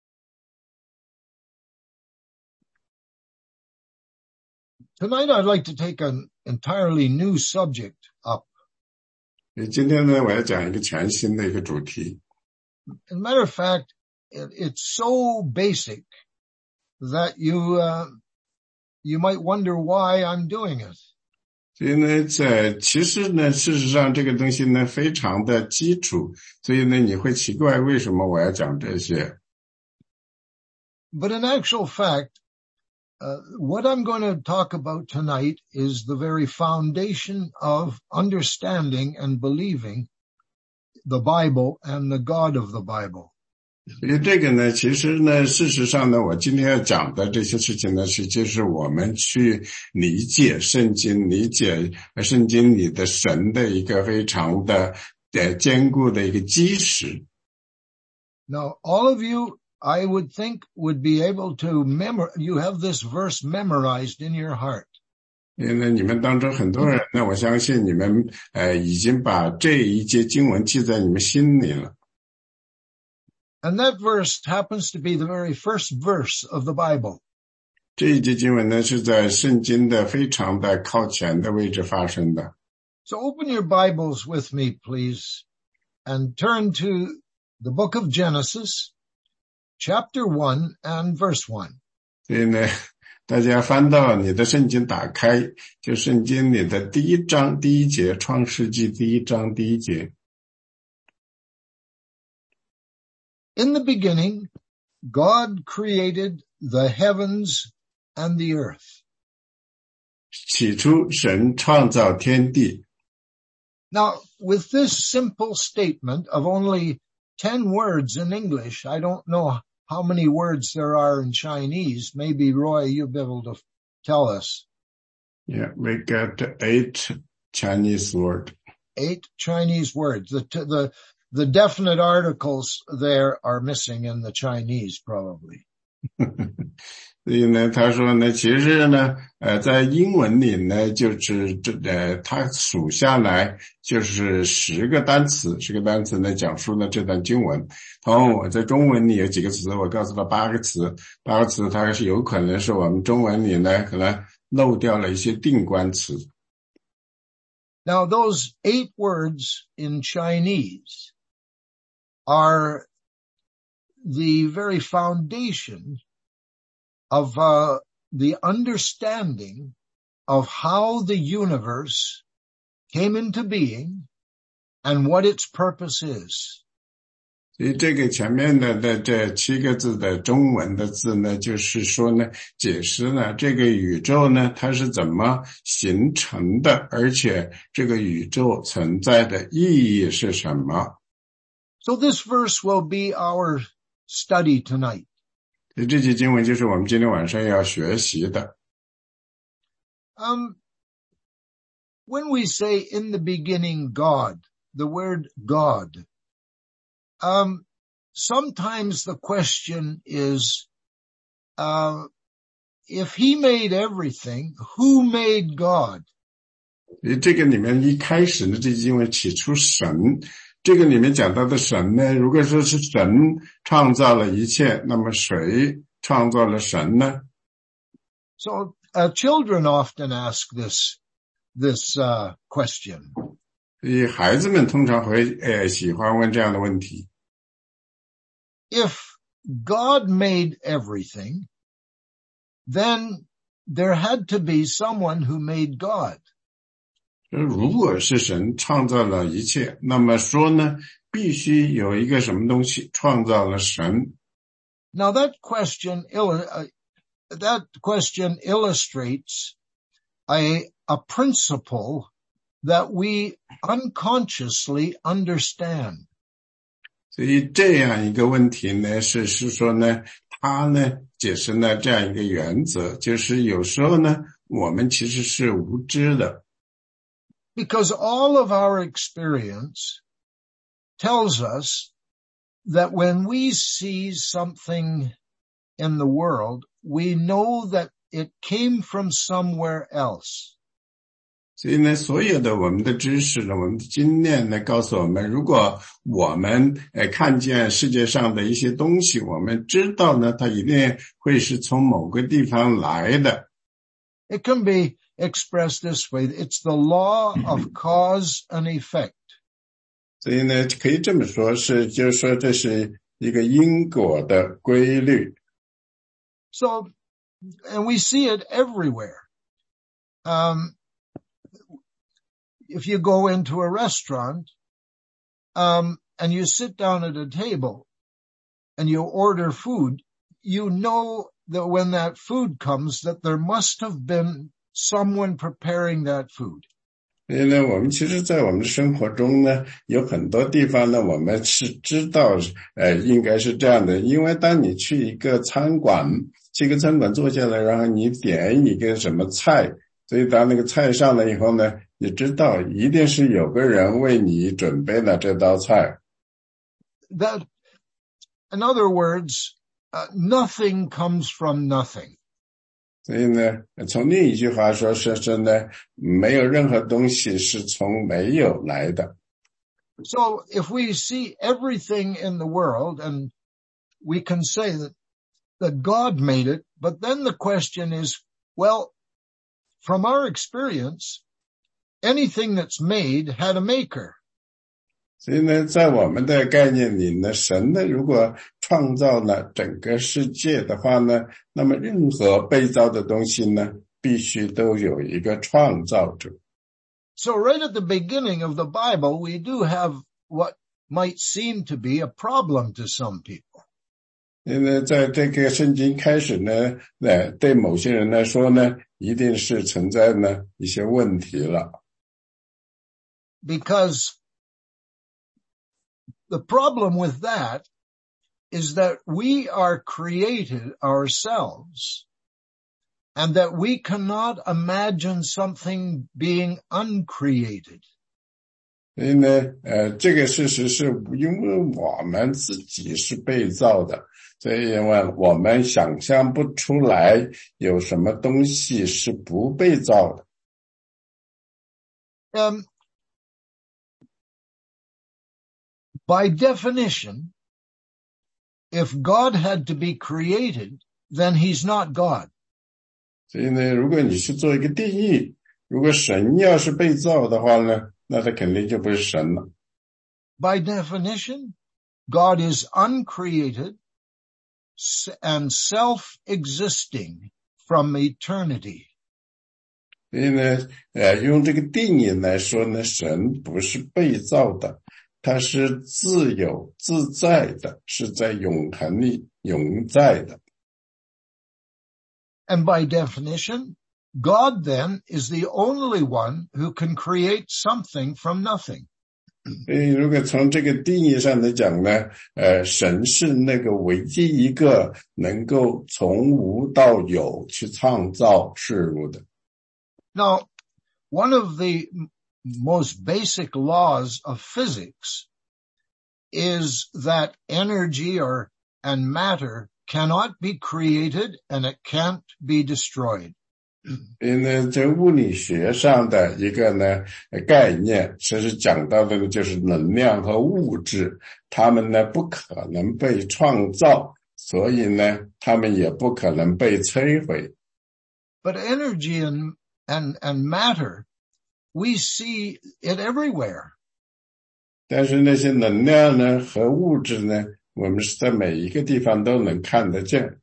Tonight I'd like to take an entirely new subject up. 今天呢，我要讲一个全新的一个主题。 As a matter of fact, it, it's so basic that you uh, you might wonder why I'm doing it. 所以呢，这其实呢，事实上这个东西呢非常的基础，所以呢，你会奇怪为什么我要讲这些。 But in actual fact, Uh, what I'm going to talk about tonight is the very foundation of understanding and believing the Bible and the God of the Bible. 所以这个呢，其实呢，事实上呢，我今天要讲的这些事情呢，是就是我们去理解圣经、理解圣经里的神的一个非常的呃坚固的一个基石。 Now, all of you, I would think, would be able to memor, you have this verse memorized in your heart. 因为你们当中很多人呢，我相信你们呃已经把这一节经文记在你们心里了。 And that verse happens to be the very first verse of the Bible. 这一节经文呢，是在圣经的非常的靠前的位置发生的。 So open your Bibles with me, please, and turn to the book of Genesis, chapter one and verse one. 所以呢，大家翻到你的圣经打开，就圣经里的第一章第一节，创世纪第一章第一节。 In the beginning, God created the heavens and the earth. 起初神创造天地。 Now, with this simple statement of only ten words in English, I don't know how many words there are in Chinese. Maybe, Roy, you'll be able to tell us. Yeah, we got eight Chinese words. Eight Chinese words. The, the, the definite articles there are missing in the Chinese, probably. 所以呢，他说呢，其实呢，呃，在英文里呢，就是这呃，他数下来就是十个单词，十个单词呢，讲述了这段经文。然后我在中文里有几个词，我告诉他八个词，八个词，它是有可能是我们中文里呢，可能漏掉了一些定冠词。 Now, those eight words in Chinese are the very foundation of uh, the understanding of how the universe came into being and what its purpose is. 所以这个前面的的这七个字的中文的字呢，就是说呢，解释呢这个宇宙呢它是怎么形成的，而且这个宇宙存在的意义是什么。 So this verse will be our study tonight. 这节经文就是我们今天晚上要学习的。 Um, when we say in the beginning God, the word God, um, sometimes the question is, uh, if he made everything, who made God? 这个里面一开始呢，这经文起初神，这个里面讲到的神呢，如果说是神创造了一切，那么谁创造了神呢？ So, uh, children often ask this, this, uh, question. 所以孩子们通常会呃喜欢问这样的问题。 If God made everything, then there had to be someone who made God. 如果是神创造了一切，那么说呢，必须有一个什么东西创造了神。 Now that question, uh, that question illustrates a, a principle that we unconsciously understand. 所以这样一个问题呢，是是说呢，它呢解释了这样一个原则，就是有时候呢，我们其实是无知的。 Because all of our experience tells us that when we see something in the world, we know that it came from somewhere else. 所以呢，所有的我们的知识呢，我们的经验呢，告诉我们，如果我们呃看见世界上的一些东西，我们知道呢，它一定会是从某个地方来的。 It can be expressed this way. It's the law of cause and effect. 所以呢，可以这么说，是就是说这是一个因果的规律。 So, and we see it everywhere. Um, if you go into a restaurant, um, and you sit down at a table and you order food, you know that when that food comes, that there must have been someone preparing that food. 所以呢，我们其实在我们的生活中呢，有很多地方呢，我们是知道，呃，应该是这样的。因为当你去一个餐馆，去一个餐馆坐下来，然后你点一个什么菜，所以当那个菜上来以后呢，你知道一定是有个人为你准备了这道菜。 That, in other words, uh, nothing comes from nothing. 所以呢，从另一句话说，是是呢，没有任何东西是从没有来的。 So if we see everything in the world and we can say that, that God made it, but then the question is, well, from our experience, anything that's made had a maker. 所以呢，在我们的概念里呢，神呢，如果创造了整个世界的话呢，那么任何被造的东西呢，必须都有一个创造者。 So right at the beginning of the Bible, we do have what might seem to be a problem to some people. 因为在这个圣经开始呢，呃，对某些人来说呢，一定是存在呢一些问题了。 Because the problem with that is that we are created ourselves, and that we cannot imagine something being uncreated. 因为呃，这个事实是因为我们自己是被造的，所以因为我们想象不出来有什么东西是不被造的。 Um, by definition, if God had to be created, then he's not God. 所以呢，如果你是做一个定义，如果神要是被造的话呢，那他肯定就不是神了。 By definition, God is uncreated and self-existing from eternity. 所以呢，呃，用这个定义来说呢，神不是被造的，他是自有自在的，是在永恒里永在的。 And by definition, God then is the only one who can create something from nothing. 所以如果从这个定义上来讲呢，呃，神是那个唯一一个能够从无到有去创造事物的。 Now, one of the most basic laws of physics is that energy or and matter cannot be created and it can't be destroyed. 因为在物理学上的一个呢概念，其实讲到的就是能量和物质，它们呢不可能被创造，所以呢，它们也不可能被摧毁。 But energy and and and matter, we see it everywhere. 但是那些能量呢和物质呢，我们是在每一个地方都能看得见。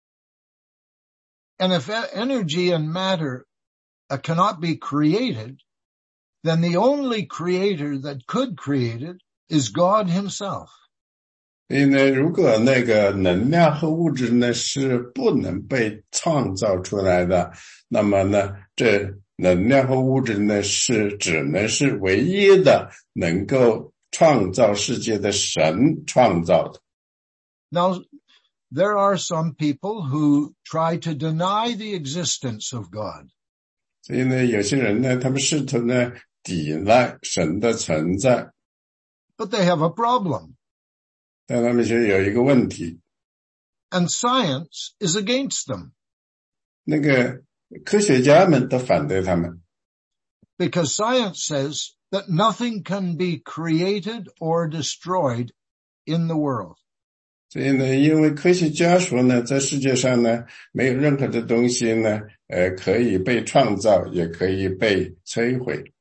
And if energy and matter uh, cannot be created, then the only creator that could create it is God himself. 所以呢，如果那个能量和物质呢是不能被创造出来的，那么呢，这能量和物质呢是只能是唯一的能够创造世界的神创造的。 Now, there are some people who try to deny the existence of God. 所以呢，有些人呢，他们试图呢抵赖神的存在。 But they have a problem. 但他们就有一个问题。 And science is against them. 那个科学家们都反对他们。 Because science says that nothing can be created or destroyed in the world. 所以呢，因为科学家说呢，在世界上呢，没有任何的东西呢，呃，可以被创造，也可以被摧毁。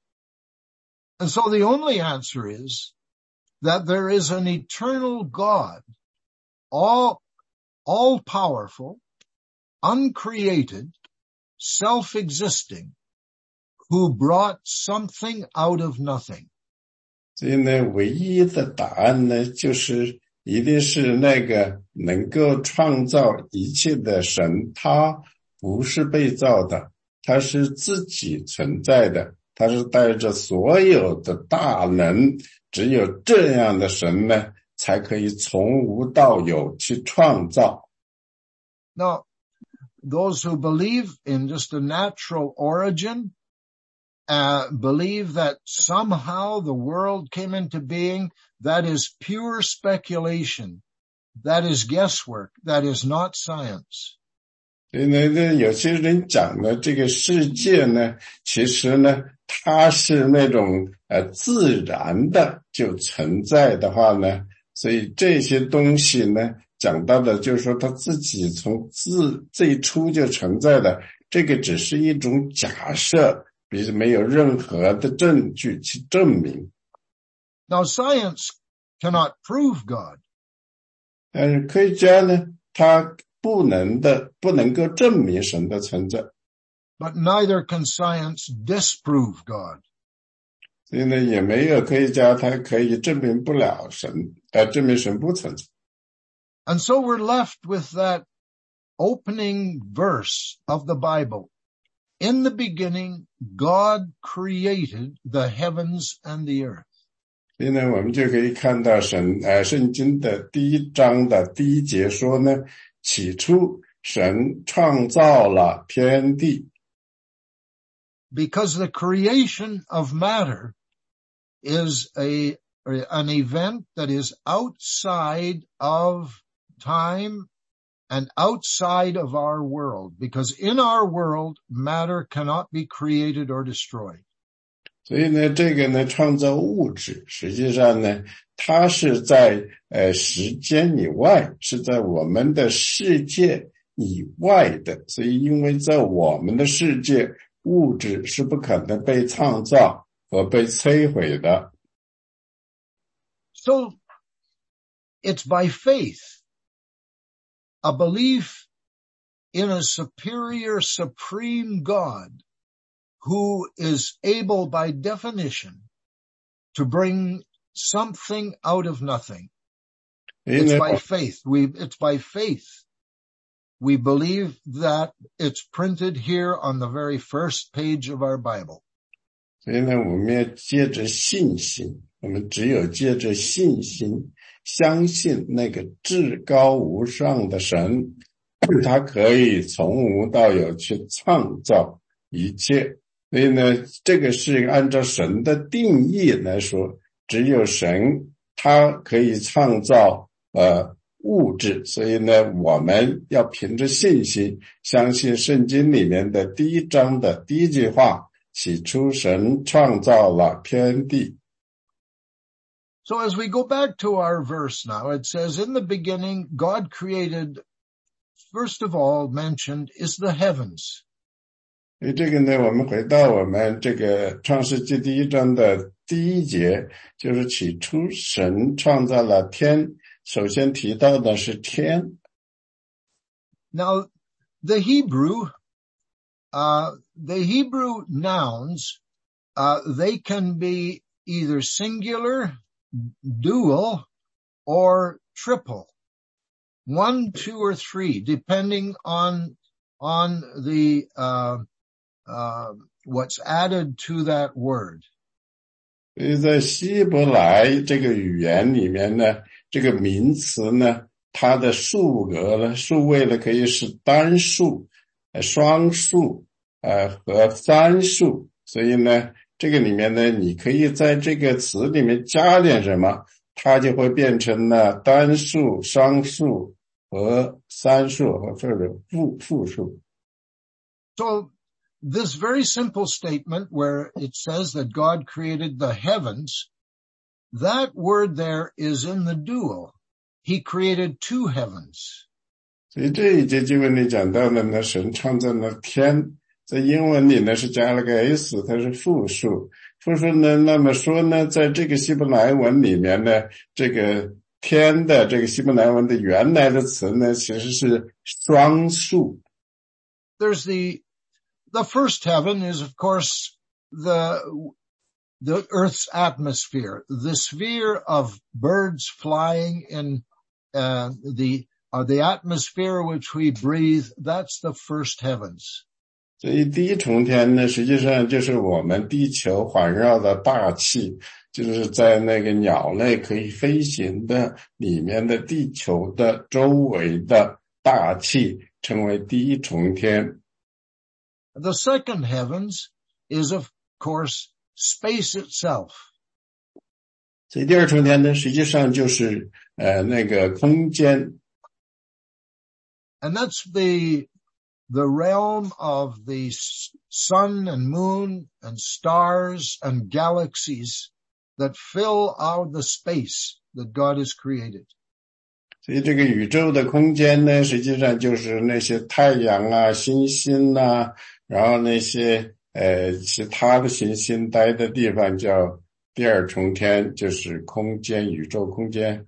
And so the only answer is that there is an eternal God, all, all-powerful, uncreated, self-existing, who brought something out of nothing. 所以呢，唯一的答案呢，就是一定是那个能够创造一切的神，他不是被造的，他是自己存在的，他是带着所有的大能，只有这样的神呢，才可以从无到有去创造。 Now, those who believe in just a natural origin, uh, believe that somehow the world came into being, that is pure speculation. That is guesswork. That is not science. 所以呢，有些人讲呢，这个世界呢，其实呢，它是那种呃自然的就存在的话呢，所以这些东西呢，讲到的就是说它自己从自最初就存在的，这个只是一种假设，比没有任何的证据去证明。 Now, science cannot prove God. 但是科学家呢，他不能的，不能够证明神的存在。 But neither can science disprove God. 所以呢，也没有科学家他可以证明不了神，呃，证明神不存在。 And so we're left with that opening verse of the Bible. In the beginning, God created the heavens and the earth. 所以呢，我们就可以看到神呃圣经的第一章的第一节说呢，起初神创造了天地。 Because the creation of matter is a an event that is outside of time and outside of our world. Because in our world, matter cannot be created or destroyed. 所以呢，这个呢，创造物质，实际上呢，它是在呃时间以外，是在我们的世界以外的。所以，因为在我们的世界，物质是不可能被创造和被摧毁的。 So, it's by faith, a belief in a superior, supreme God who is able by definition to bring something out of nothing. It's by faith. We, it's by faith. We believe that it's printed here on the very first page of our Bible. 所以呢，我们要借着信心，我们只有借着信心，相信那个至高无上的神，他可以从无到有去创造一切。所以呢，这个是按照神的定义来说，只有神他可以创造呃物质。所以呢，我们要凭着信心，相信圣经里面的第一章的第一句话，起初神创造了天地。 So as we go back to our verse now, it says, in the beginning, God created, first of all mentioned is the heavens. 所以这个呢，我们回到我们这个创世纪第一章的第一节，就是起初神创造了天，首先提到的是天。 Now, the Hebrew, uh, the Hebrew nouns, uh, they can be either singular, dual, or triple. One, two, or three, depending on, on the, uh, uh, what's added to that word. 所以在希伯来这个语言里面呢，这个名词呢，它的数额呢，数位呢可以是单数、双数、呃和单数。所以呢，这个里面呢，你可以在这个词里面加点什么，它就会变成了单数、双数和三数和或者复复数。 So, this very simple statement where it says that God created the heavens, that word there is in the dual. He created two heavens. 所以这一节经文里讲到的呢，神创造了天，在英文里呢是加了个 s， 它是复数。复数呢，那么说呢，在这个希伯来文里面呢，这个天的这个希伯来文的原来的词呢，其实是双数。 There's the The first heaven is, of course, the, the Earth's atmosphere, the sphere of birds flying in, uh, the, uh, the atmosphere which we breathe. That's the first heavens. 所以第一重天呢，实际上就是我们地球环绕的大气，就是在那个鸟类可以飞行的里面的地球的周围的大气，称为第一重天。 The second heavens is, of course, space itself. 所以第二重天呢，实际上就是呃那个空间。 And that's the the realm of the sun and moon and stars and galaxies that fill out the space that God has created. 所以这个宇宙的空间呢，实际上就是那些太阳啊、星星啊，然后那些呃其他的行星待的地方叫第二重天，就是空间，宇宙空间。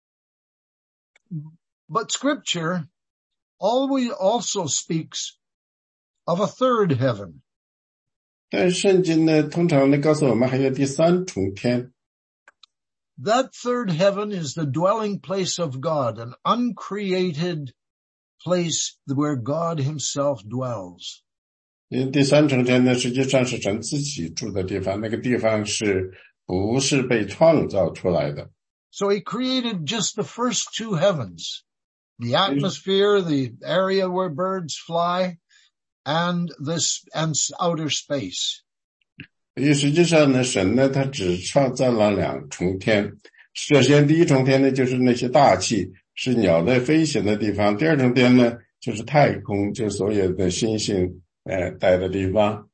But Scripture always also speaks of a third heaven. 但圣经呢，通常呢告诉我们还有第三重天。 that third heaven is the dwelling place of God, an uncreated place where God himself dwells. 因为第三层天呢，实际上是神自己住的地方，那个地方是不是被创造出来的？ So he created just the first two heavens, the atmosphere, the area where birds fly, and this and outer space. 因为实际上呢，神呢，他只创造了两重天。首先，第一重天呢，就是那些大气，是鸟类飞行的地方；第二重天呢，就是太空，就是所有的星星呃待的地方。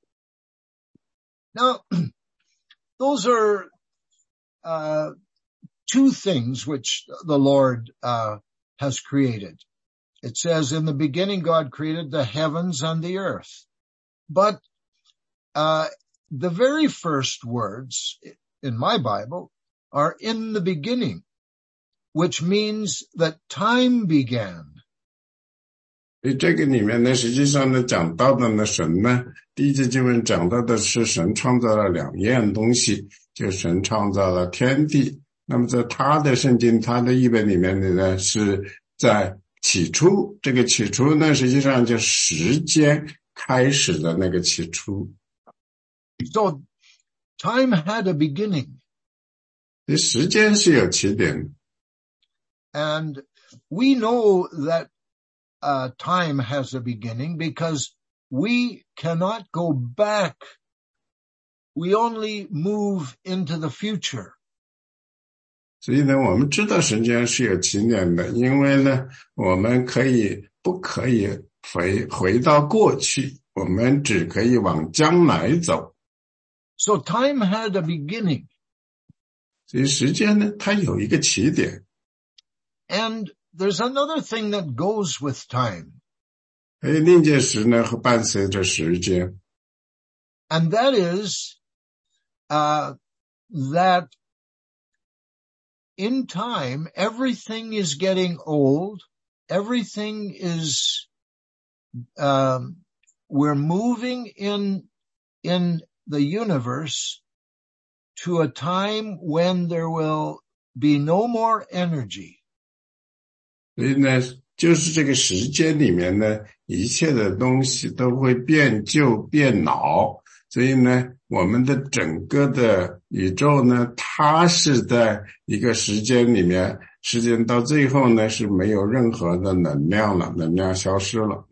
Now, those are uh, two things which the Lord uh, has created. It says, in the beginning, God created the heavens and the earth. But uh, the very first words in my Bible are in the beginning, which means that time began. 所以这个里面呢，实际上呢，讲到的呢，神呢，第一节经文讲到的是神创造了两样东西，就神创造了天地。那么在他的圣经，他的译本里面呢，是在起初，这个起初呢，实际上就时间开始的那个起初。 So, time had a beginning. 时间是有起点的。 And we know that uh, time has a beginning because we cannot go back. We only move into the future. 所以呢，我们知道时间是有起点的，因为呢，我们可以不可以回回到过去，我们只可以往将来走。 So time had a beginning. 所以时间呢，它有一个起点。 And there's another thing that goes with time. 还有另一件事呢，和伴随着时间。 And that is, uh, that in time, everything is getting old. Everything is, um, we're moving in, in the universe to a time when there will be no more energy. 所以呢，就是这个时间里面呢，一切的东西都会变旧变老。所以呢，我们的整个的宇宙呢，它是在一个时间里面，时间到最后呢，是没有任何的能量了，能量消失了。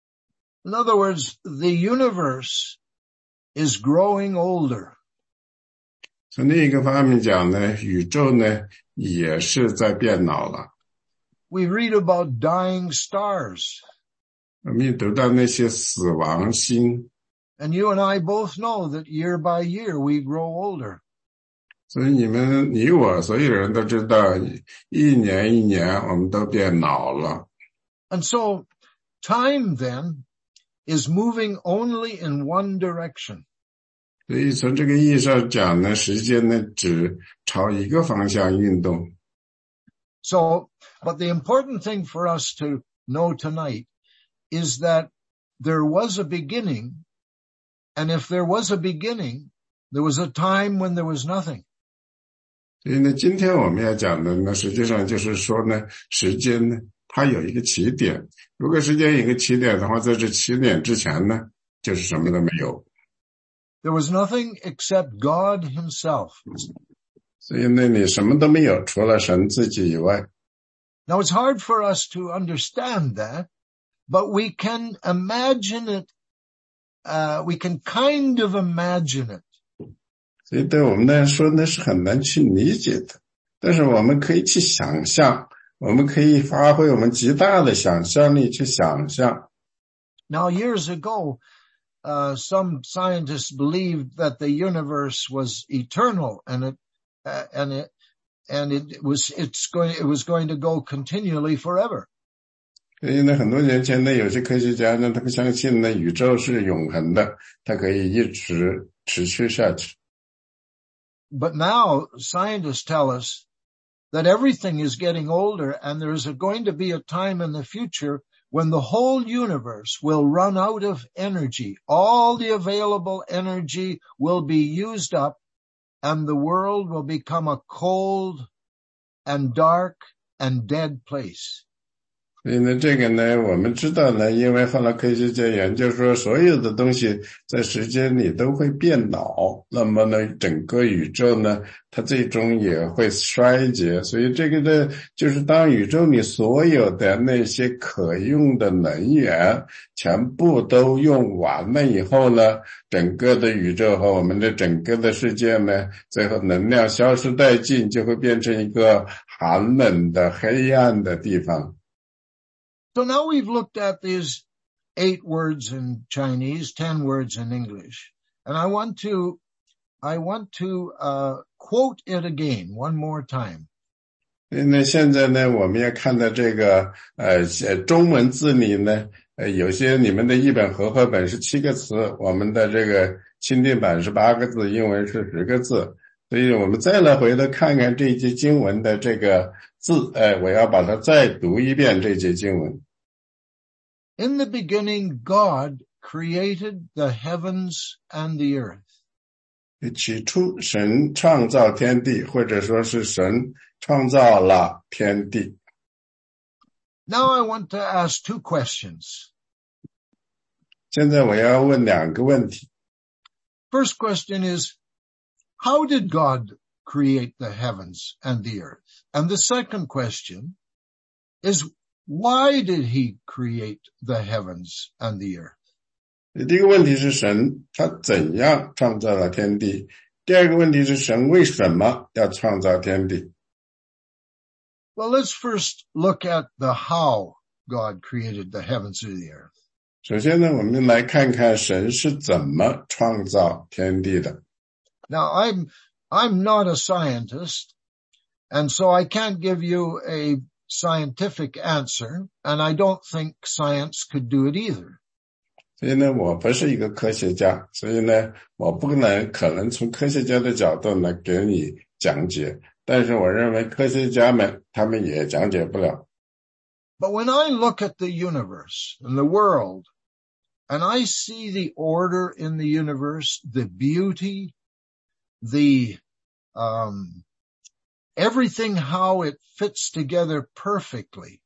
In other words, the universe is growing older. 从另一个方面讲呢，宇宙呢，也是在变老了。 We read about dying stars. 我们也读到那些死亡星。 And you and I both know that year by year we grow older. 所以你们、你我所有人都知道，一年一年我们都变老了。 And so, time then is moving only in one direction. 所以从这个意义上讲呢，时间呢只朝一个方向运动。 So, but the important thing for us to know tonight is that there was a beginning, and if there was a beginning, there was a time when there was nothing. 所以呢，今天我们要讲的呢，实际上就是说呢，时间呢，它有一个起点。如果时间有一个起点的话，在这起点之前呢，就是什么都没有。 There was nothing except God himself. 所以那里什么都没有，除了神自己以外。 Now it's hard for us to understand that, but we can imagine it, uh, we can kind of imagine it. 所以对我们来说呢，是很难去理解的。但是我们可以去想象，我们可以发挥我们极大的想象力去想象。 Now years ago, uh, some scientists believed that the universe was eternal and it, uh, and it, and it was, it's going, it was going to go continually forever. 所以呢，很多年前呢，有些科学家呢，他们相信呢，宇宙是永恒的，它可以一直持续下去。 But now scientists tell us that everything is getting older and there is a, going to be a time in the future when the whole universe will run out of energy. All the available energy will be used up and the world will become a cold and dark and dead place. 所以呢，这个呢，我们知道呢，因为后来科学家研究说，所有的东西在时间里都会变老，那么呢，整个宇宙呢，它最终也会衰竭。所以这个呢，就是当宇宙里所有的那些可用的能源全部都用完了以后呢，整个的宇宙和我们的整个的世界呢，最后能量消失殆尽，就会变成一个寒冷的黑暗的地方。 So now we've looked at these eight words in Chinese, ten words in English. And I want to, I want to, uh, quote it again one more time. 那现在呢，我们要看到这个，呃，中文字里呢，呃，有些你们的译本和合本是七个词，我们的这个钦定版是八个字，英文是十个字。所以我们再来回头看看这一节经文的这个字，哎，我要把它再读一遍这节经文。 In the beginning, God created the heavens and the earth. 起初，神创造天地，或者说是神创造了天地。 Now I want to ask two questions. 现在我要问两个问题。 First question is, how did God create the heavens and the earth? And the second question is, why did he create the heavens and the earth? 第一个问题是神他怎样创造了天地，第二个问题是神为什么要创造天地。 Well, let's first look at the how God created the heavens and the earth. 首先呢，我们来看看神是怎么创造天地的。 Now, I'm, I'm not a scientist, and so I can't give you a scientific answer, and I don't think science could do it either. 所以呢，我不是一个科學家，所以呢，我不能可能從科學家的角度呢給你講解，但是我認為科學家們他們也講解不了。 But when I look at the universe and the world, and I see the order in the universe, the beauty, the, um, everything, how it fits together perfectly,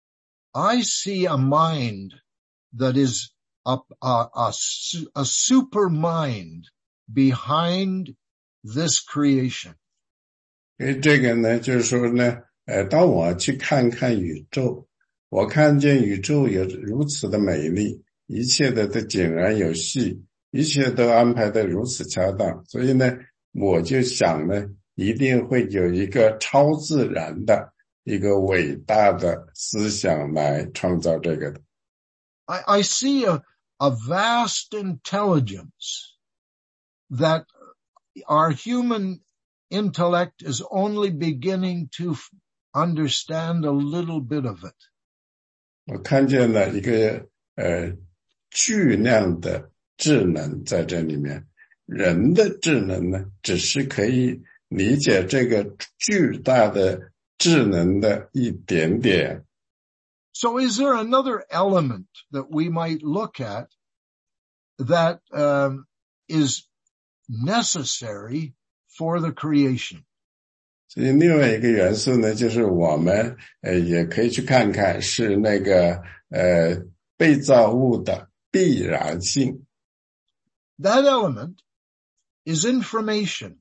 I see a mind that is a, a, a, a super mind behind this creation. 这个呢，就是说呢，呃，当我去看看宇宙，我看见宇宙有如此的美丽，一切的都井然有序，一切都安排得如此恰当，所以呢，我就想呢，一定会有一个超自然的一个伟大的思想来创造这个的。 I, I see a, a vast intelligence that our human intellect is only beginning to understand a little bit of it. 我看见了一个呃巨量的智能在这里面，人的智能呢，只是可以理解这个巨大的智能的一点点。 So is there another element that we might look at that um, is necessary for the creation? 所以另外一个元素呢，就是我们呃也可以去看看，是那个呃被造物的必然性。 That element is information.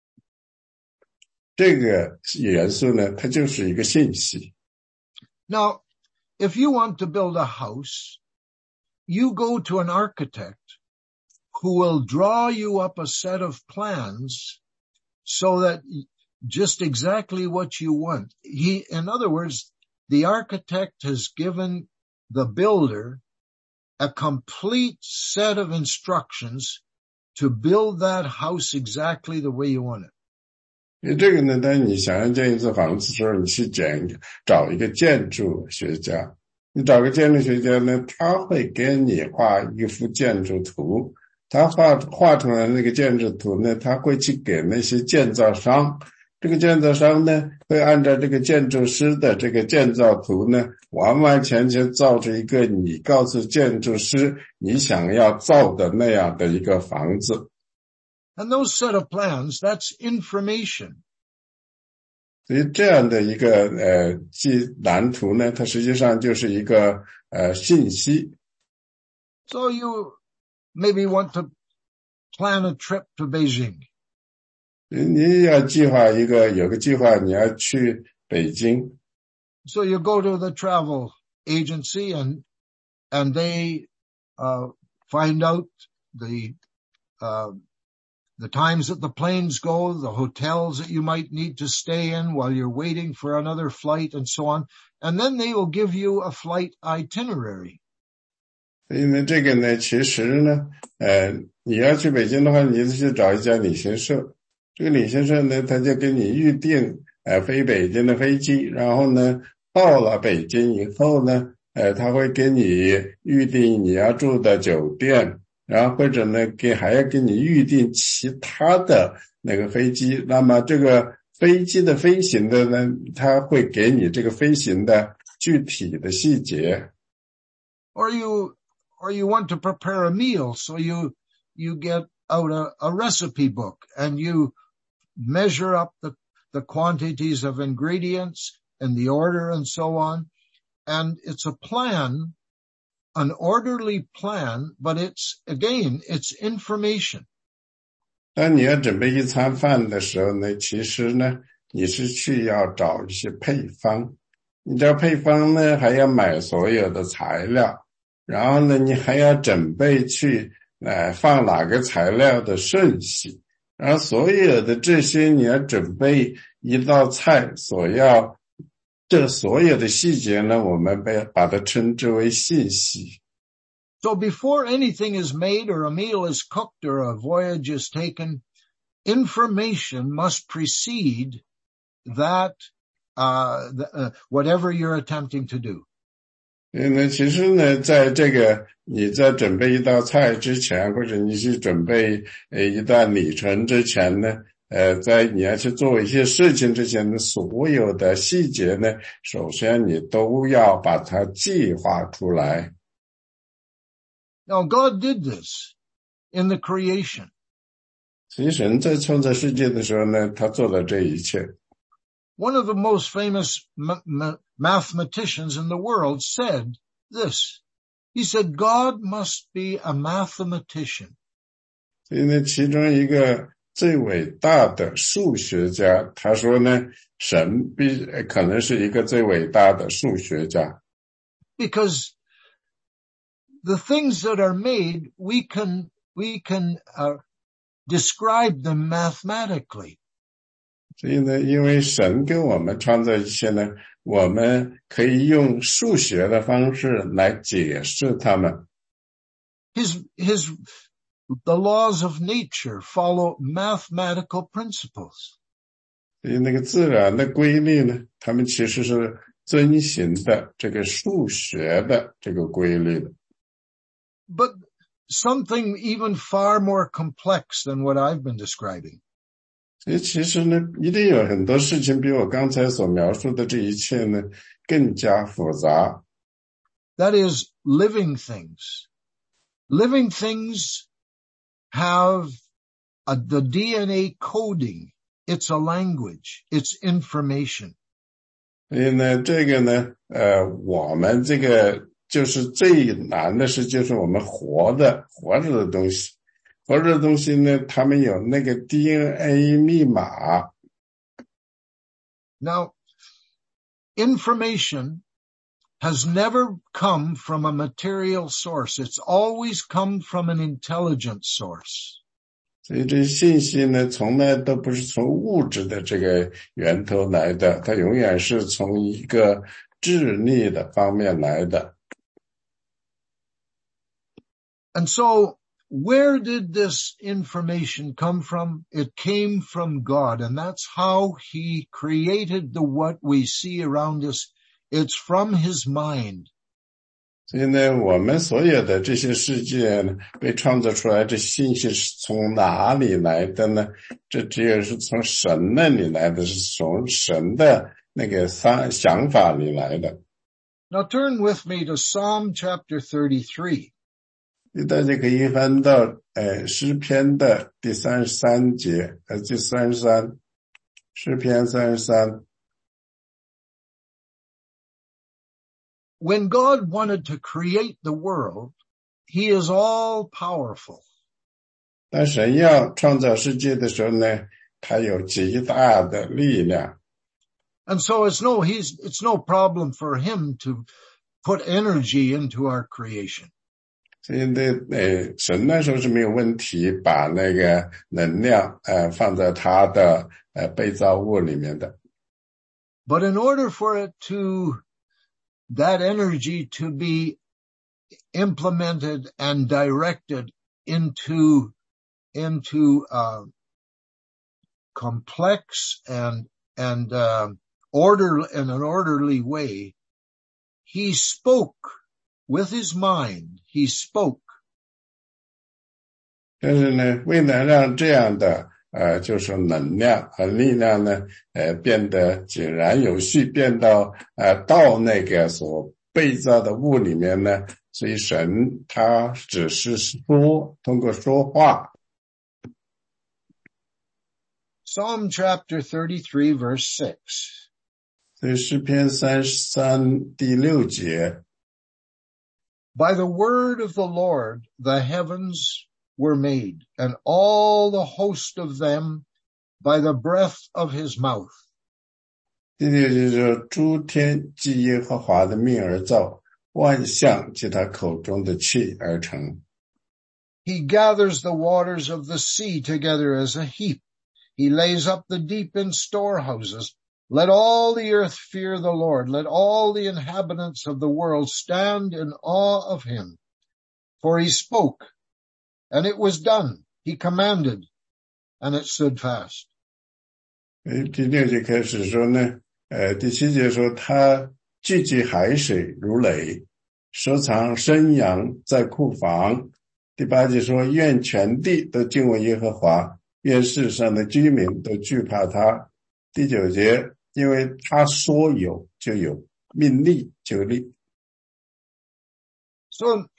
这个元素呢，它就是一个信息。 Now, if you want to build a house, you go to an architect who will draw you up a set of plans so that just exactly what you want. He, in other words, the architect has given the builder a complete set of instructions to build that house exactly the way you want it. 因为这个呢，当你想要建一座房子的时候，你去建找一个建筑学家，你找个建筑学家呢，他会给你画一幅建筑图，他画画出来那个建筑图呢，他会去给那些建造商，这个建造商呢，会按照这个建筑师的这个建造图呢，完完全全造出一个你告诉建筑师你想要造的那样的一个房子。 And those set of plans, that's information. 所以这样的一个呃记蓝图呢，它实际上就是一个呃信息。 So you maybe want to plan a trip to Beijing. 你要计划一个有个计划你要去北京。 So you go to the travel agency and and they uh find out the uh the times that the planes go, the hotels that you might need to stay in while you're waiting for another flight and so on. And then they will give you a flight itinerary. 因为这个呢，其实呢，呃，你要去北京的话，你就去找一家旅行社。这个旅行社呢，他就给你预定呃飞北京的飞机，然后呢，到了北京以后呢，呃，他会给你预定你要住的酒店。然后或者呢，给还要给你预定其他的那个飞机。那么这个飞机的飞行的呢，它会给你这个飞行的具体的细节。 Or you, or you want to prepare a meal, so you you get out a, a recipe book and you measure up the the quantities of ingredients and the order and so on, and it's a plan. An orderly plan, but it's, again, it's information. 当你要准备一餐饭的时候呢，其实呢，你是去要找一些配方。你这配方呢，还要买所有的材料，然后呢，你还要准备去呃放哪个材料的顺序，然后所有的这些你要准备一道菜所要这所有的细节呢，我们被把它称之为信息。 So before anything is made or a meal is cooked or a voyage is taken, information must precede that, uh, the, uh whatever you're attempting to do. 因为其实呢，在这个你在准备一道菜之前，或者你去准备呃一段旅程之前呢，呃，在你要去做一些事情之前呢，所有的细节呢，首先你都要把它计划出来。 Now God did this in the creation. 其实神在创造世界的时候呢，他做了这一切。 One of the most famous ma- ma- mathematicians in the world said this. He said, God must be a mathematician. 因为其中一个最伟大的数学家，他说呢，神必可能是一个最伟大的数学家。 Because the things that are made, we can, we can, uh, describe them mathematically. 所以呢，因为神给我们创造一切呢，我们可以用数学的方式来解释它们。 His, his, the laws of nature follow mathematical principles. 所以那个自然的规律呢，它们其实是遵循的这个数学的这个规律的。 But something even far more complex than what I've been describing. 所以其实呢，一定有很多事情比我刚才所描述的这一切呢更加复杂。 That is living things. Living things have a, the D N A coding. It's a language. It's information. 所以呢，这个呢，呃，我们这个就是最难的是，就是我们活的活着的东西。活着的东西呢，它们有那个 D N A 密码。 Now, information has never come from a material source. It's always come from an intelligent source. 所以这信息呢，从来都不是从物质的这个源头来的，它永远是从一个智力的方面来的。 And so, where did this information come from? It came from God, and that's how He created the what we see around us. It's from His mind. 所以呢，我们所有的这些世界呢，被创造出来，这信息是从哪里来的呢？这只有是从神那里来的，是从神的那个想想法里来的。 Now turn with me to Psalm chapter thirty-three. 大家可以翻到呃诗篇的第三十三节，呃第三十三，诗篇三十三。 When God wanted to create the world, he is all powerful. 当神要创造世界的时候呢，他有极大的力量。 And so it's no, he's, it's no problem for him to put energy into our creation. 所以呢，呃，神那时候是没有问题把那个能量呃放在他的呃被造物里面的。 But in order for it to, that energy to be implemented and directed into, into, uh, complex and, and, uh, order, in an orderly way, he spoke with his mind, he spoke. 但是呢，为了让这样的呃，就是能量和力量呢，呃，变得井然有序，变到呃到那个所被造的物里面呢，所以神他只是说，通过说话。 Psalm chapter thirty-three, verse six. 所以诗篇三十三第六节。 By the word of the Lord, the heavens were made, and all the host of them by the breath of his mouth. 第六节说，诸天既耶和华的命而造，万象即他口中的气而成。 He gathers the waters of the sea together as a heap. He lays up the deep in storehouses. Let all the earth fear the Lord. Let all the inhabitants of the world stand in awe of him. For he spoke, and it was done. He commanded, and it stood fast. 第六节开始说呢，呃，第七节说他聚集海水如雷，收藏生羊在库房。第八节说愿全地都敬畏耶和华，愿世上的居民都惧怕他。第九节，因为他说有就有，命立就立。 So,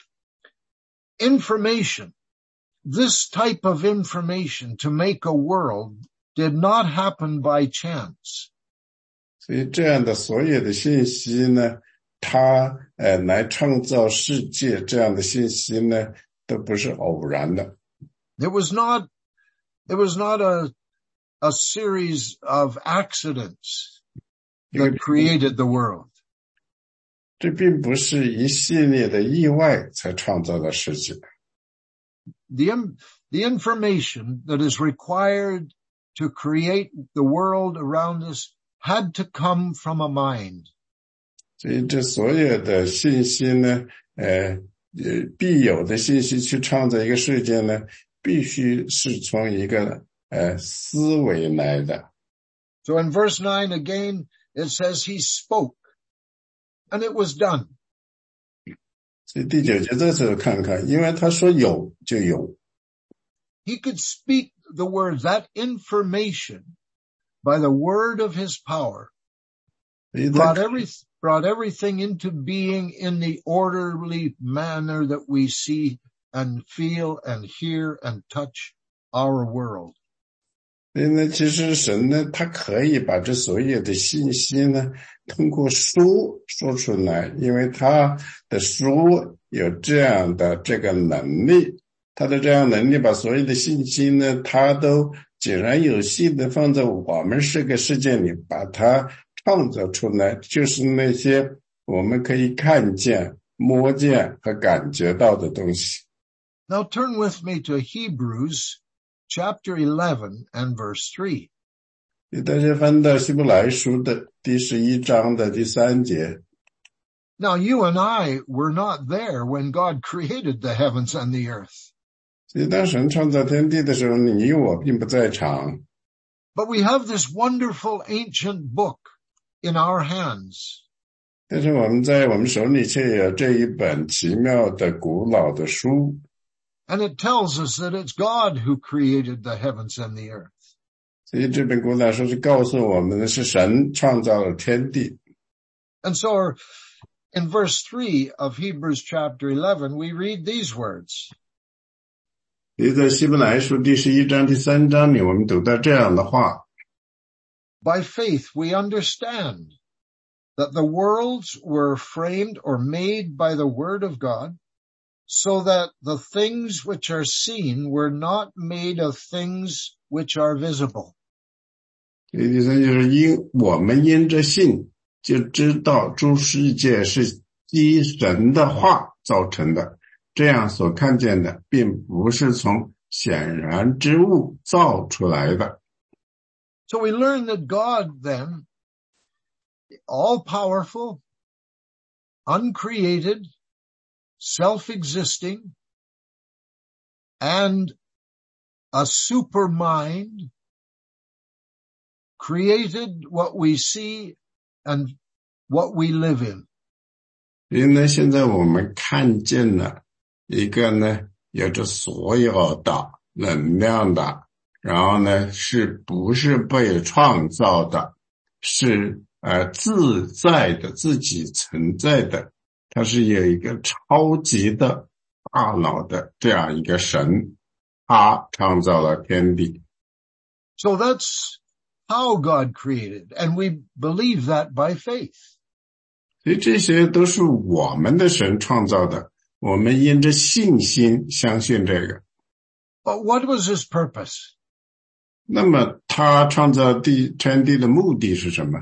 information, this type of information to make a world did not happen by chance. 所以这样的所有的信息呢，他呃来创造世界，这样的信息呢，都不是偶然的。 It was not, it was not a, a series of accidents that created the world. 这并不是一系列的意外才创造的世界。 The, the information that is required to create the world around us had to come from a mind. 所以这所有的信息呢，呃，呃，必有的信息去创造一个世界呢，必须是从一个呃思维来的。 So in verse nine again, it says he spoke, and it was done. 所以第九节这时候看看，因为他说有就有。 He could speak the words, that information, by the word of his power, brought every, brought everything into being in the orderly manner that we see and feel and hear and touch our world. 所以呢，其实神呢，他可以把这所有的信息呢，通过说说出来，因为他的说有这样的这个能力，他的这样能力把所有的信息呢，他都井然有序的放在我们这个世界里，把它创造出来，就是那些我们可以看见、摸见和感觉到的东西。 Now turn with me to Hebrews chapter eleven and verse three. 大家翻到希伯来书的第十一章的第三节。 Now you and I were not there when God created the heavens and the earth. 所以当神创造天地的时候，你我并不在场。 But we have this wonderful ancient book in our hands. 但是我们在我们手里却有这一本奇妙的古老的书。 And it tells us that it's God who created the heavens and the earth. 所以这本古老书是告诉我们的是神创造了天地。 And so In verse three of Hebrews chapter eleven, we read these words. 在希伯来书第十一章第三章里，我们读到这样的话。 By faith we understand that the worlds were framed or made by the word of God, so that the things which are seen were not made of things which are visible. 第三就是因我们因着信就知道诸世界是依神的话造成的，这样所看见的并不是从显然之物造出来的。 So we learn that God then, all-powerful, uncreated, self-existing, and a super mind, created what we see and what we live in. 所以呢，现在我们看见了一个呢，有着所有的能量的，然后呢，是不是被创造的，是呃自在的，自己存在的，它是有一个超级的大脑的这样一个神，他创造了天地。 So that's how God created, and we believe that by faith. 所以这些都是我们的神创造的，我们因着信心相信这个。 But what was his purpose? 那么他创造地天地的目的是什么？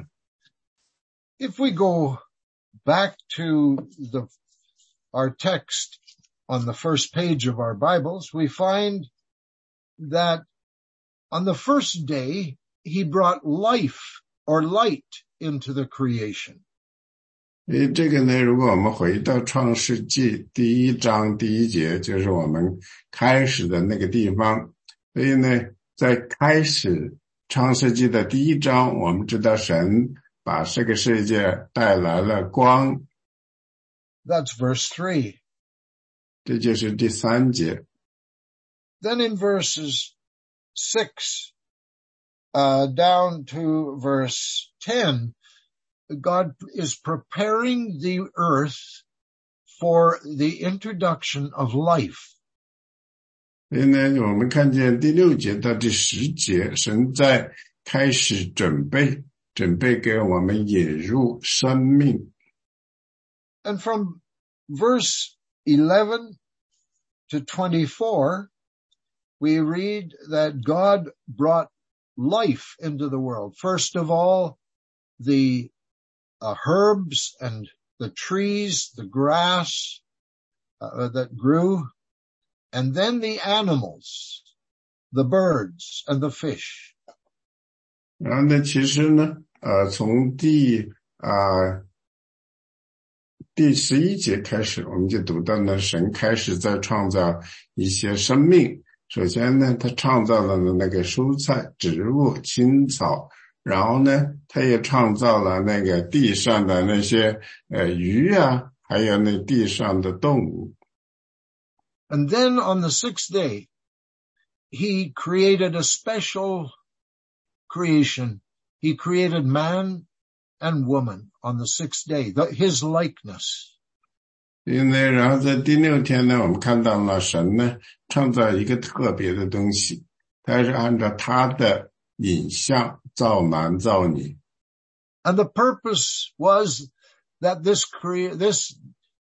If we go back to the our text on the first page of our Bibles, we find that on the first day, he brought life or light into the creation. 所以这个呢，如果我们回到创世纪第一章第一节，就是我们开始的那个地方。所以呢，在开始创世纪的第一章，我们知道神把这个世界带来了光。 That's verse three. 这就是第三节。 Then in verses six, uh, down to verse ten, God is preparing the earth for the introduction of life. 所以呢，我们看见第六节到第十节，神在开始准备，准备给我们引入生命。 And from verse eleven to twenty-four, we read that God brought life into the world. First of all, the uh, herbs and the trees, the grass uh, that grew, and then the animals, the birds and the fish. 然后呢，其实呢，呃，从第啊、呃、第十一节开始，我们就读到呢，神开始在创造一些生命。首先呢，他创造了那个蔬菜、植物、青草，然后呢，他也创造了那个地上的那些呃鱼啊，还有那地上的动物。 And then on the sixth day, he created a special creation. He created man and woman on the sixth day, the, his likeness. 因为然后在第六天呢，我们看到了神呢创造一个特别的东西，他是按照他的影像造男造女。 And the purpose was that this crea- this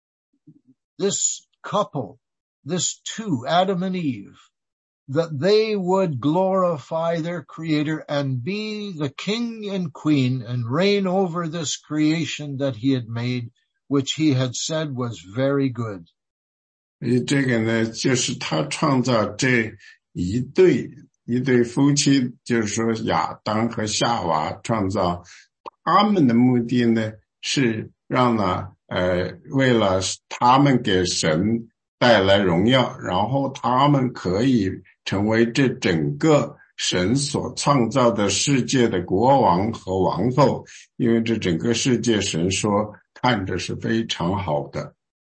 this couple, this two, Adam and Eve, that they would glorify their Creator and be the king and queen and reign over this creation that he had made, which he had said was very good. 这个呢，就是他创造这一对一对夫妻，就是说亚当和夏娃创造，他们的目的呢是让呢呃为了他们给神带来荣耀，然后他们可以成为这整个神所创造的世界的国王和王后，因为这整个世界神说看着是非常好的。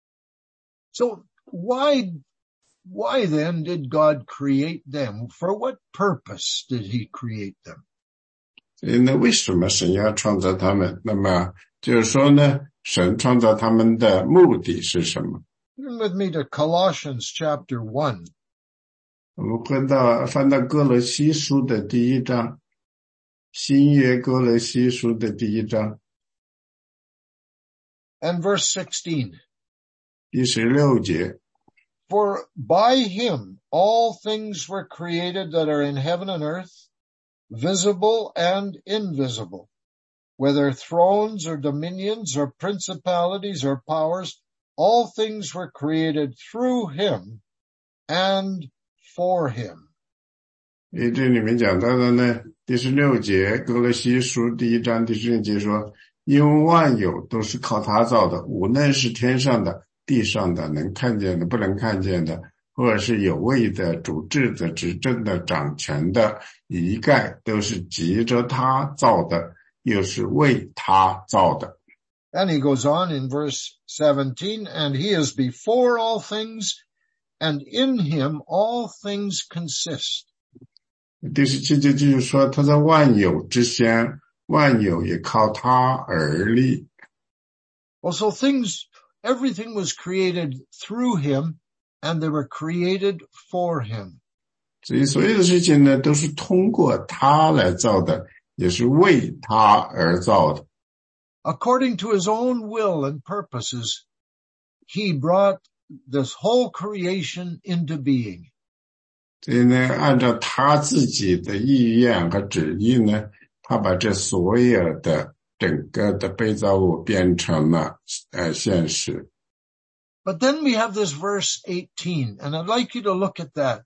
So why, why then did God create them? For what purpose did he create them? 所以呢，为什么神要创造他们？那么就是说呢，神创造他们的目的是什么？ Turn with me to Colossians chapter one. 我们回到翻到哥罗西书的第一章，新约哥罗西书的第一章 And verse sixteen. 第十六节。 For by him all things were created that are in heaven and earth, visible and invisible, whether thrones or dominions or principalities or powers, all things were created through him and for him. 诶，这里面讲到的呢，第十六节，哥罗西书第一章第十六节说，因为万有都是靠他造的，无论是天上的、地上的，能看见的、不能看见的，或者是有位的、主治的、执政的、掌权的，一概都是藉着他造的，又是为他造的。 And he goes on in verse seventeen, and he is before all things, and in him all things consist. 第十七节就是说，他在万有之先，万有也靠他而立。 Also things, everything was created through him, and they were created for him. 所以所有的事情呢，都是通过他来造的，也是为他而造的。 According to his own will and purposes, he brought this whole creation into being. 所以呢，按照他自己的意愿和旨意呢，他把这所有的整个的被造物变成了呃现实。 But then we have this verse eighteen, and I'd like you to look at that.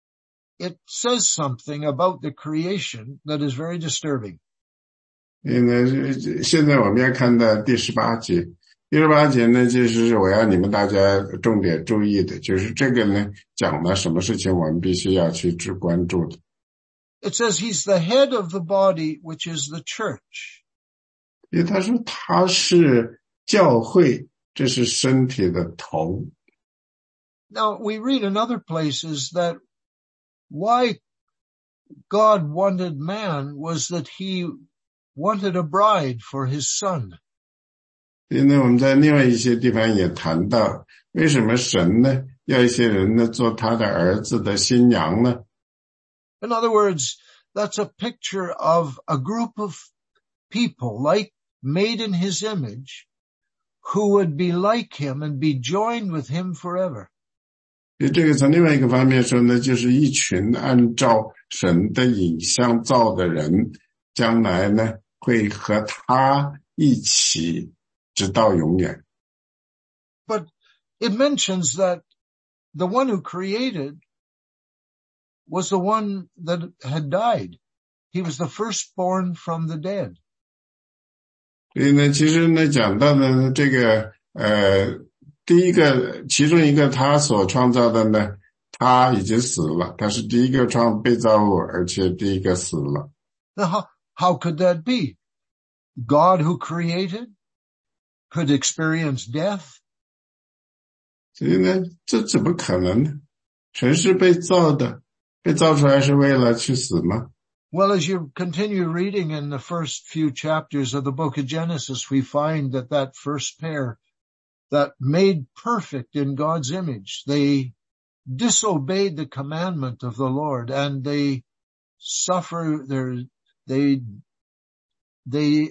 It says something about the creation that is very disturbing. 所以呢，现在我们要看到第十八节。第十八节呢，就是我要你们大家重点注意的，就是这个呢，讲了什么事情我们必须要去只关注的。 It says he's the head of the body, which is the church. 因为他说他是教会，这是身体的头。 Now we read in other places that why God wanted man was that he wanted a bride for his son. 所以呢，我们在另外一些地方也谈到，为什么神呢要一些人呢做他的儿子的新娘呢？ In other words, that's a picture of a group of people like made in his image who would be like him and be joined with him forever. 所以这个从另外一个方面说呢，就是一群按照神的影像造的人，将来呢会和他一起直到永远。 But it mentions that the one who created was the one that had died. He was the firstborn from the dead. 所以呢，其实呢讲到的呢，这个呃，第一个其中一个他所创造的呢，他已经死了，他是第一个创被造物，而且第一个死了。 Now, how, how could that be? God who created could experience death? 所以呢，这怎么可能呢？神是被造的，被造出来是为了去死吗？ Well, as you continue reading in the first few chapters of the book of Genesis, we find that that first pair that made perfect in God's image, they disobeyed the commandment of the Lord, and they suffer their, they, they,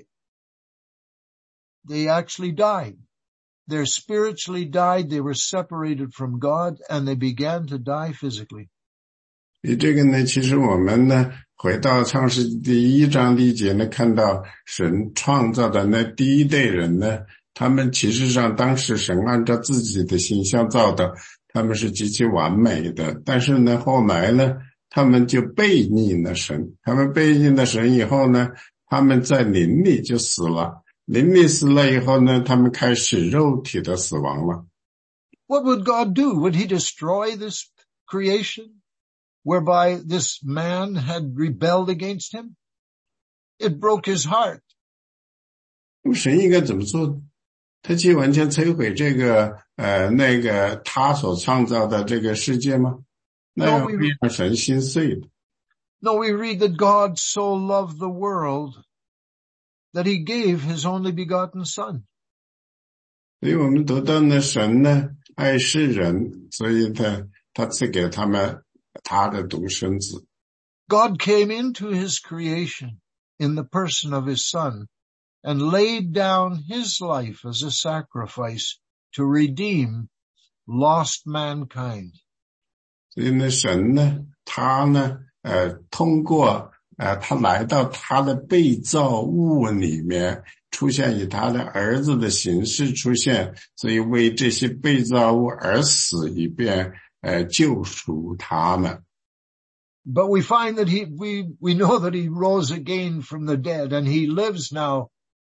they actually died. They're spiritually died. They were separated from God, and they began to die physically. 所以这个呢，其实我们呢，回到创世纪第一章第一节呢，看到神创造的那第一代人呢，他们其实上当时神按照自己的形象造的，他们是极其完美的。但是呢，后来呢，他们就背逆了神，他们背逆了神以后呢，他们在灵里就死了。灵里死了以后呢，他们开始肉体的死亡了。 What would God do? Would he destroy this creation whereby this man had rebelled against him? It broke his heart. 那么神应该怎么做呢？他去完全摧毁这个呃那个他所创造的这个世界吗？那样会让神心碎的。 No, we read that God so loved the world that he gave his only begotten son. 所以我们读到呢，神呢爱世人，所以他他赐给他们他的独生子。 God came into his creation in the person of his son and laid down his life as a sacrifice to redeem lost mankind. 所以呢，神呢，他呢，呃，通过呃，他来到他的被造物里面，出现以他的儿子的形式出现，所以为这些被造物而死一遍，呃，救赎他们。 But we find that he, we, we know that he rose again from the dead and he lives now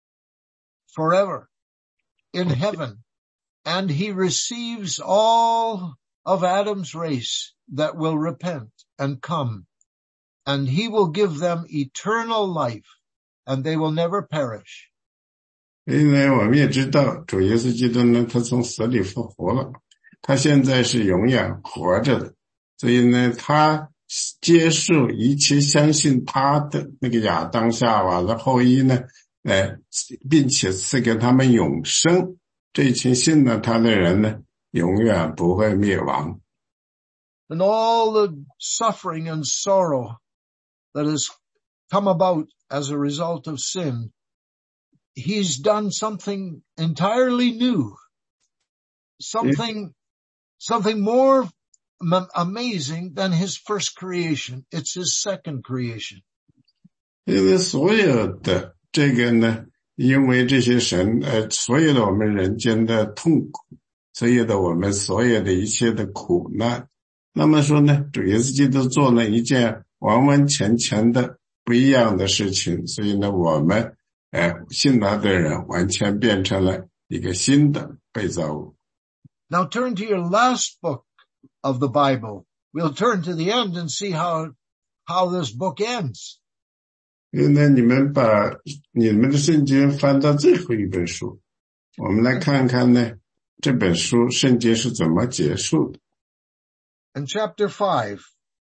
forever in heaven. And he receives all of Adam's race that will repent and come. And he will give them eternal life and they will never perish. 因为我们也知道主耶稣基督呢，他从死里复活了，他现在是永远活着的，所以呢，他接受一切相信他的那个亚当夏娃的后裔呢，呃，并且赐给他们永生。这一群信了他的人呢，永远不会灭亡。 And all the suffering and sorrow that has come about as a result of sin, he's done something entirely new. Something, something more amazing than his first creation. It's his second creation. 因为所有的这个呢，因为这些神呃，所有的我们人间的痛苦，所有的我们所有的一切的苦难，那么说呢，主耶稣基督做了一件完完全全的不一样的事情，所以呢，我们呃信他的人完全变成了一个新的被造物。 Now turn to your last book of the Bible. We'll turn to the end and see how how this book ends. 因为你们把你们的圣经翻到最后一本书，我们来看看呢，这本书圣经是怎么结束的。 In chapter five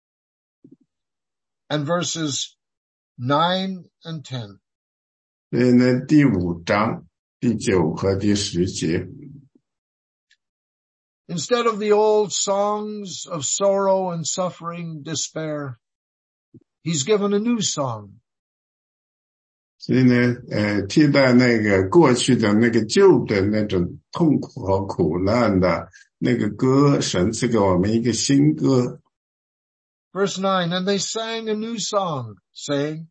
and verses nine and ten. 所以呢，第五章第九和第十节。 Instead of the old songs of sorrow and suffering, despair, he's given a new song. 所以呢，呃，替代那个过去的那个旧的那种痛苦和苦难的那个歌，神赐给我们一个新歌。 Verse nine, and they sang a new song, saying,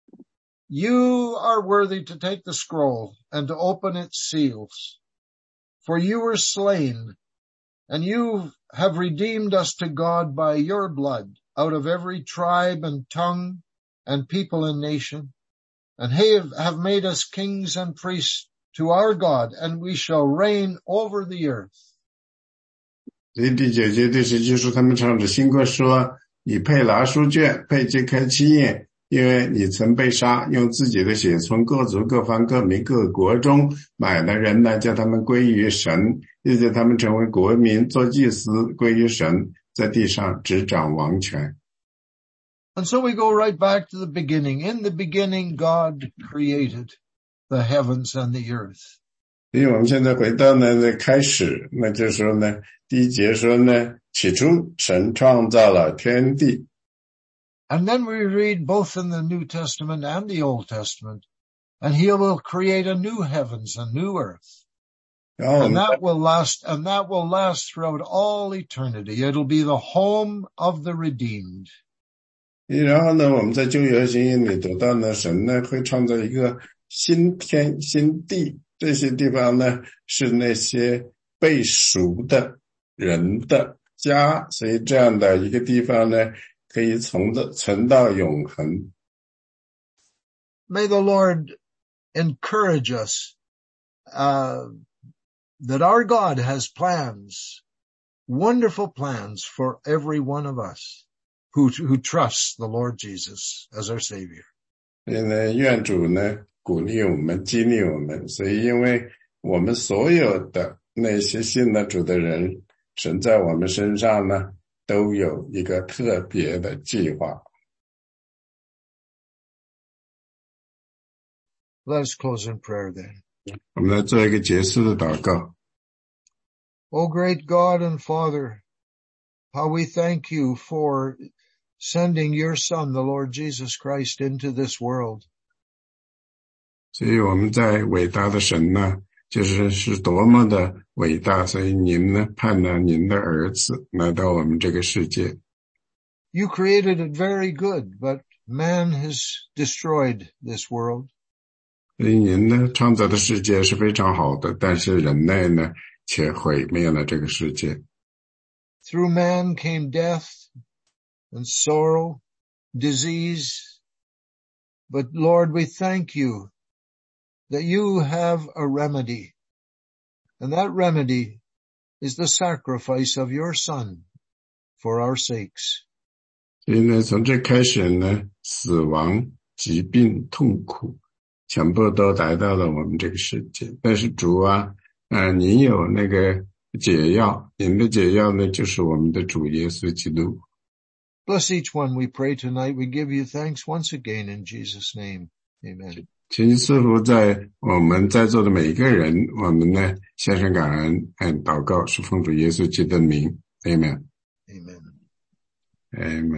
You are worthy to take the scroll and to open its seals. For you were slain, and you have redeemed us to God by your blood out of every tribe and tongue and people and nation, and have, have made us kings and priests to our God, and we shall reign over the earth. 所以第九节的时就是他们唱着新歌说，你配拿书卷，配揭开七页，因为你曾被杀，用自己的血从各族各方各民各国中买了人来，叫他们归于神，又叫他们成为国民，做祭司，归于神，在地上执掌王权。 And so we go right back to the beginning. In the beginning, God created the heavens and the earth. 因为我们现在回到呢开始，那就是说呢，第一节说呢，起初神创造了天地。 And then we read both in the New Testament and the Old Testament, and he will create a new heavens and new earth. And that will last, and that will last throughout all eternity. It'll be the home of the redeemed. 然后呢，我们在旧约新约里读到呢，神呢会创造一个新天新地，这些地方呢是那些被赎的人的家，所以这样的一个地方呢可以从的存到永恒。 May the Lord encourage us uh, that our God has plans, wonderful plans for every one of us who who trusts the Lord Jesus as our Savior. 所以呢，愿主呢鼓励我们，激励我们。所以，因为我们所有的那些信了主的人，神在我们身上呢都有一个特别的计划。 Let us close in prayer then. 我们来做一个结束的祷告。 O great God and Father, how we thank you for sending your Son, the Lord Jesus Christ, into this world. 所以我们在伟大的神呢，就是是多么的伟大，所以您呢派了您的儿子来到我们这个世界。 You created it very good, but man has destroyed this world. 所以您呢创造的世界是非常好的，但是人类呢却毁灭了这个世界。 Through man came death and sorrow, disease. But Lord, we thank you that you have a remedy. And that remedy is the sacrifice of your Son for our sakes. 所以呢，从这开始呢，死亡、疾病、痛苦全部都来到了我们这个世界。但是主啊，呃，您有那个解药，您的解药呢，就是我们的主耶稣基督。 Bless each one, we pray tonight. We give you thanks once again in Jesus' name. Amen. 请赐福在我们在座的每一个人，我们呢献上感恩，嗯，祷告是奉主耶稣基督的名。Amen. Amen. Amen.